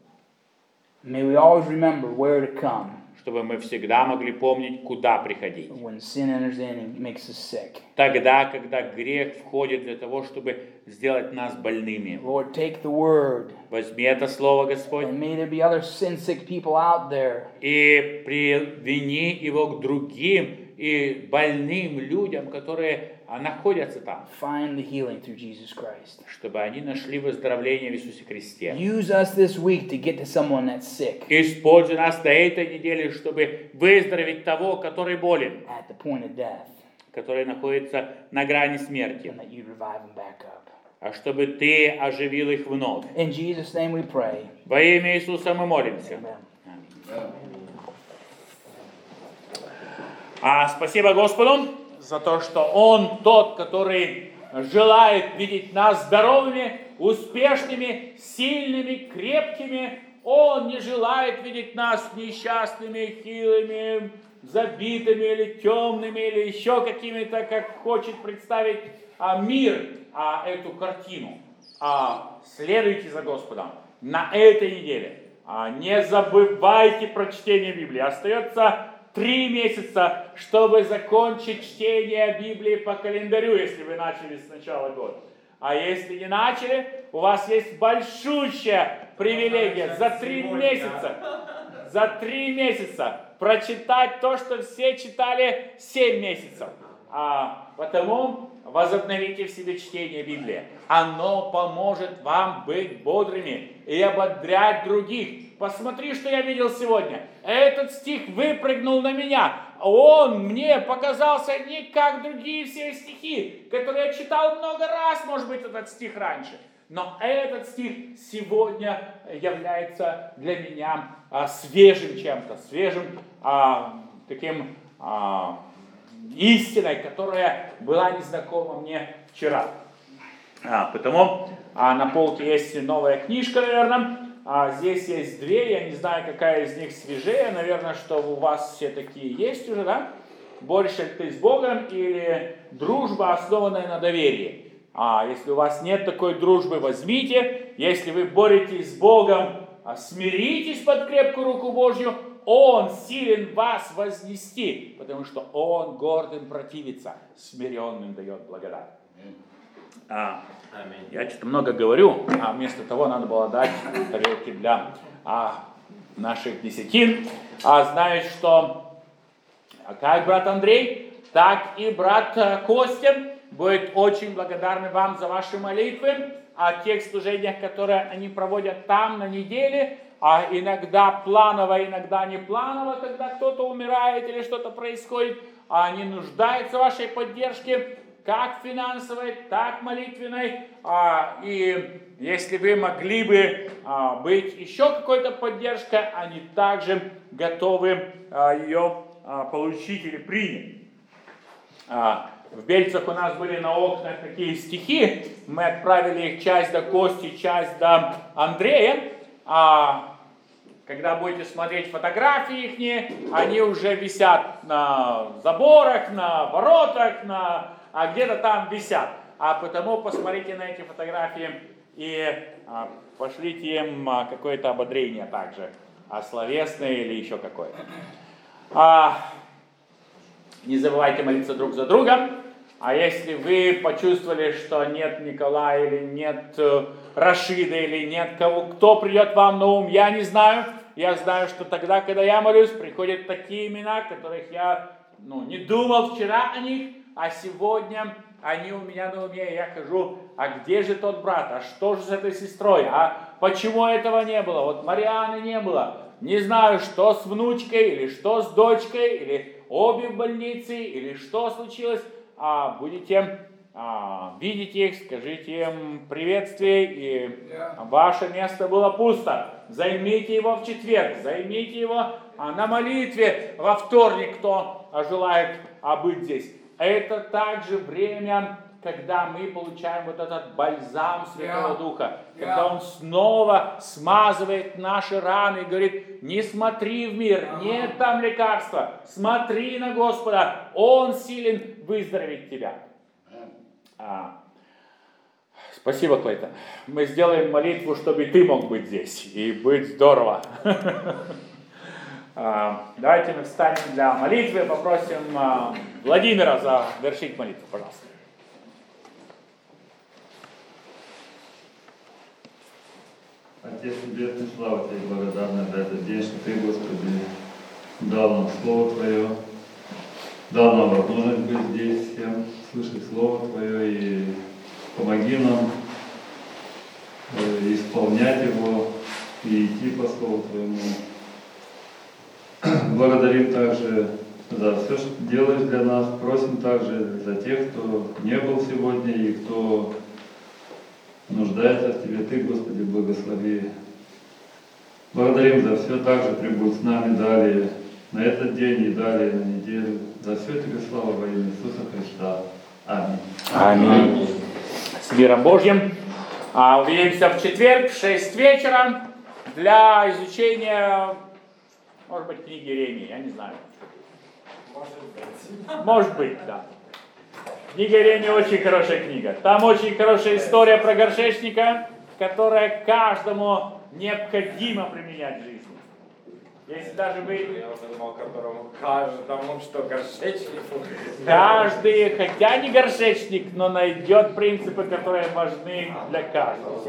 May we always remember where to come Чтобы мы всегда могли помнить, куда приходить. when sin enters in and makes us sick. Тогда, когда грех входит для того, чтобы сделать нас больными. Lord, take the word. Возьми это слово, Господь, And may there be other sin-sick people out there и привини его к другим и больным людям, которые находятся там, find the healing through Jesus Christ. чтобы они нашли выздоровление в Иисусе Христе. Use us this week to get to someone that's sick Используй нас на этой неделе, чтобы выздороветь того, который болен, at the point of death, который находится на грани смерти, and that you revive them back up. а чтобы Ты оживил их вновь. In Jesus' name we pray. Во имя Иисуса мы молимся. Amen. Спасибо Господу за то, что Он тот, который желает видеть нас здоровыми, успешными, сильными, крепкими. Он не желает видеть нас несчастными, хилыми, забитыми или темными, или еще какими-то, как хочет представить мир эту картину. Следуйте за Господом на этой неделе. Не забывайте про чтение Библии. Остается 3 месяца, чтобы закончить чтение Библии по календарю, если вы начали с начала года. А если не начали, у вас есть большущая привилегия за 3 месяца прочитать то, что все читали 7 месяцев. Потому возобновите в себе чтение Библии. Оно поможет вам быть бодрыми и ободрять других. Посмотри, что я видел сегодня. Этот стих выпрыгнул на меня. Он мне показался не как другие все стихи, которые я читал много раз, может быть, этот стих раньше. Но этот стих сегодня является для меня свежим чем-то, свежим таким истиной, которая была незнакома мне вчера. Потому на полке есть новая книжка, наверное. Здесь есть 2, я не знаю, какая из них свежее. Наверное, что у вас все такие есть уже, да? «Борешься ли ты с Богом» или «Дружба, основанная на доверии». Если у вас нет такой дружбы, возьмите. Если вы боретесь с Богом, смиритесь под крепкую руку Божью. Он силен вас вознести, потому что Он гордым противится, смиренным дает благодать. Я что-то много говорю, а вместо того надо было дать тарелки для наших десятин. Знаю, что как брат Андрей, так и брат Костя будет очень благодарны вам за ваши молитвы о тех служениях, которые они проводят там на неделе, иногда планово, иногда не планово, когда кто-то умирает или что-то происходит, они нуждаются в вашей поддержке, как финансовой, так молитвенной, и если вы могли бы быть еще какой-то поддержкой, они также готовы ее получить или принять. В Бельцах у нас были на окнах такие стихи, мы отправили их часть до Кости, часть до Андрея. Когда будете смотреть фотографии их, они уже висят на заборах, на воротах, где-то там висят. Потому посмотрите на эти фотографии и пошлите им какое-то ободрение также, словесное или еще какое-то. Не забывайте молиться друг за друга. Если вы почувствовали, что нет Николая, или нет Рашида, или нет кто придет вам на ум, я не знаю. Я знаю, что тогда, когда я молюсь, приходят такие имена, которых я не думал вчера о них, а сегодня они у меня на уме. Я хожу, где же тот брат, что же с этой сестрой, почему этого не было, вот Марианы не было. Не знаю, что с внучкой, или что с дочкой, или обе в больнице, или что случилось. Будете видеть их, скажите им приветствие, и ваше место было пусто. Займите его в четверг, займите его на молитве во вторник, кто желает быть здесь. Это также время, когда мы получаем вот этот бальзам Святого Духа, когда Он снова смазывает наши раны и говорит: не смотри в мир, нет там лекарства, смотри на Господа, Он силен выздороветь тебя. Спасибо, Клейтон. Мы сделаем молитву, чтобы ты мог быть здесь, и быть здорово. Давайте мы встанем для молитвы, попросим Владимира завершить молитву, пожалуйста. Отец Небесный, слава Тебе, благодарна за этот день, что Ты, Господи, дал нам Слово Твое, дал нам возможность быть здесь всем, слышать Слово Твое, и помоги нам исполнять его и идти по Слову Твоему. Благодарим также за все, что Ты делаешь для нас, просим также за тех, кто не был сегодня и кто нуждается в Тебе, Ты, Господи, благослови. Благодарим за все, также прибудь с нами далее на этот день и далее на неделю. За все Тебе слава во имя Иисуса Христа. Аминь. Аминь. С миром Божьим. Увидимся в четверг в 6 вечера для изучения, может быть, книги Иеремии, я не знаю. Может быть, да. Книга Иеремии очень хорошая книга. Там очень хорошая история про горшечника, которая каждому необходимо применять в жизни. Если даже вы Я уже думал, которому каждому, что горшечнику. каждый, хотя не горшечник, но найдет принципы, которые важны для каждого.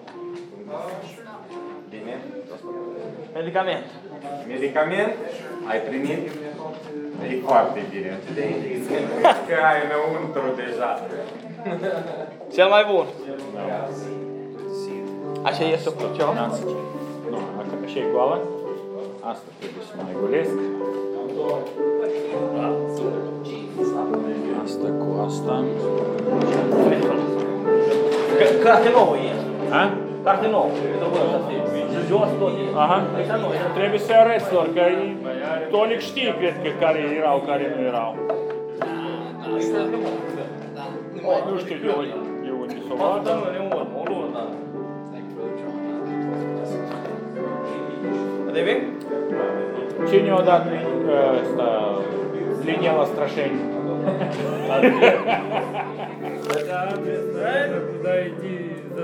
Medicament. Medicament, ai primit? E foarte bine. Că ai înăuntru deja. Cel mai bun. Așa este ceva? Nu, așa e goală. Asta trebuie să mai golesc. Asta cu asta. Carte nouă e. A? Carte nouă. Jos tot e. Aha. Trebuie să arăți lor că Tolic știe, cred că, care erau, care nu erau. Nu știu de unde s-o vadă. Devi? Cine a dat ăsta, linia la Strașeni? Да, мы знаем, куда идти.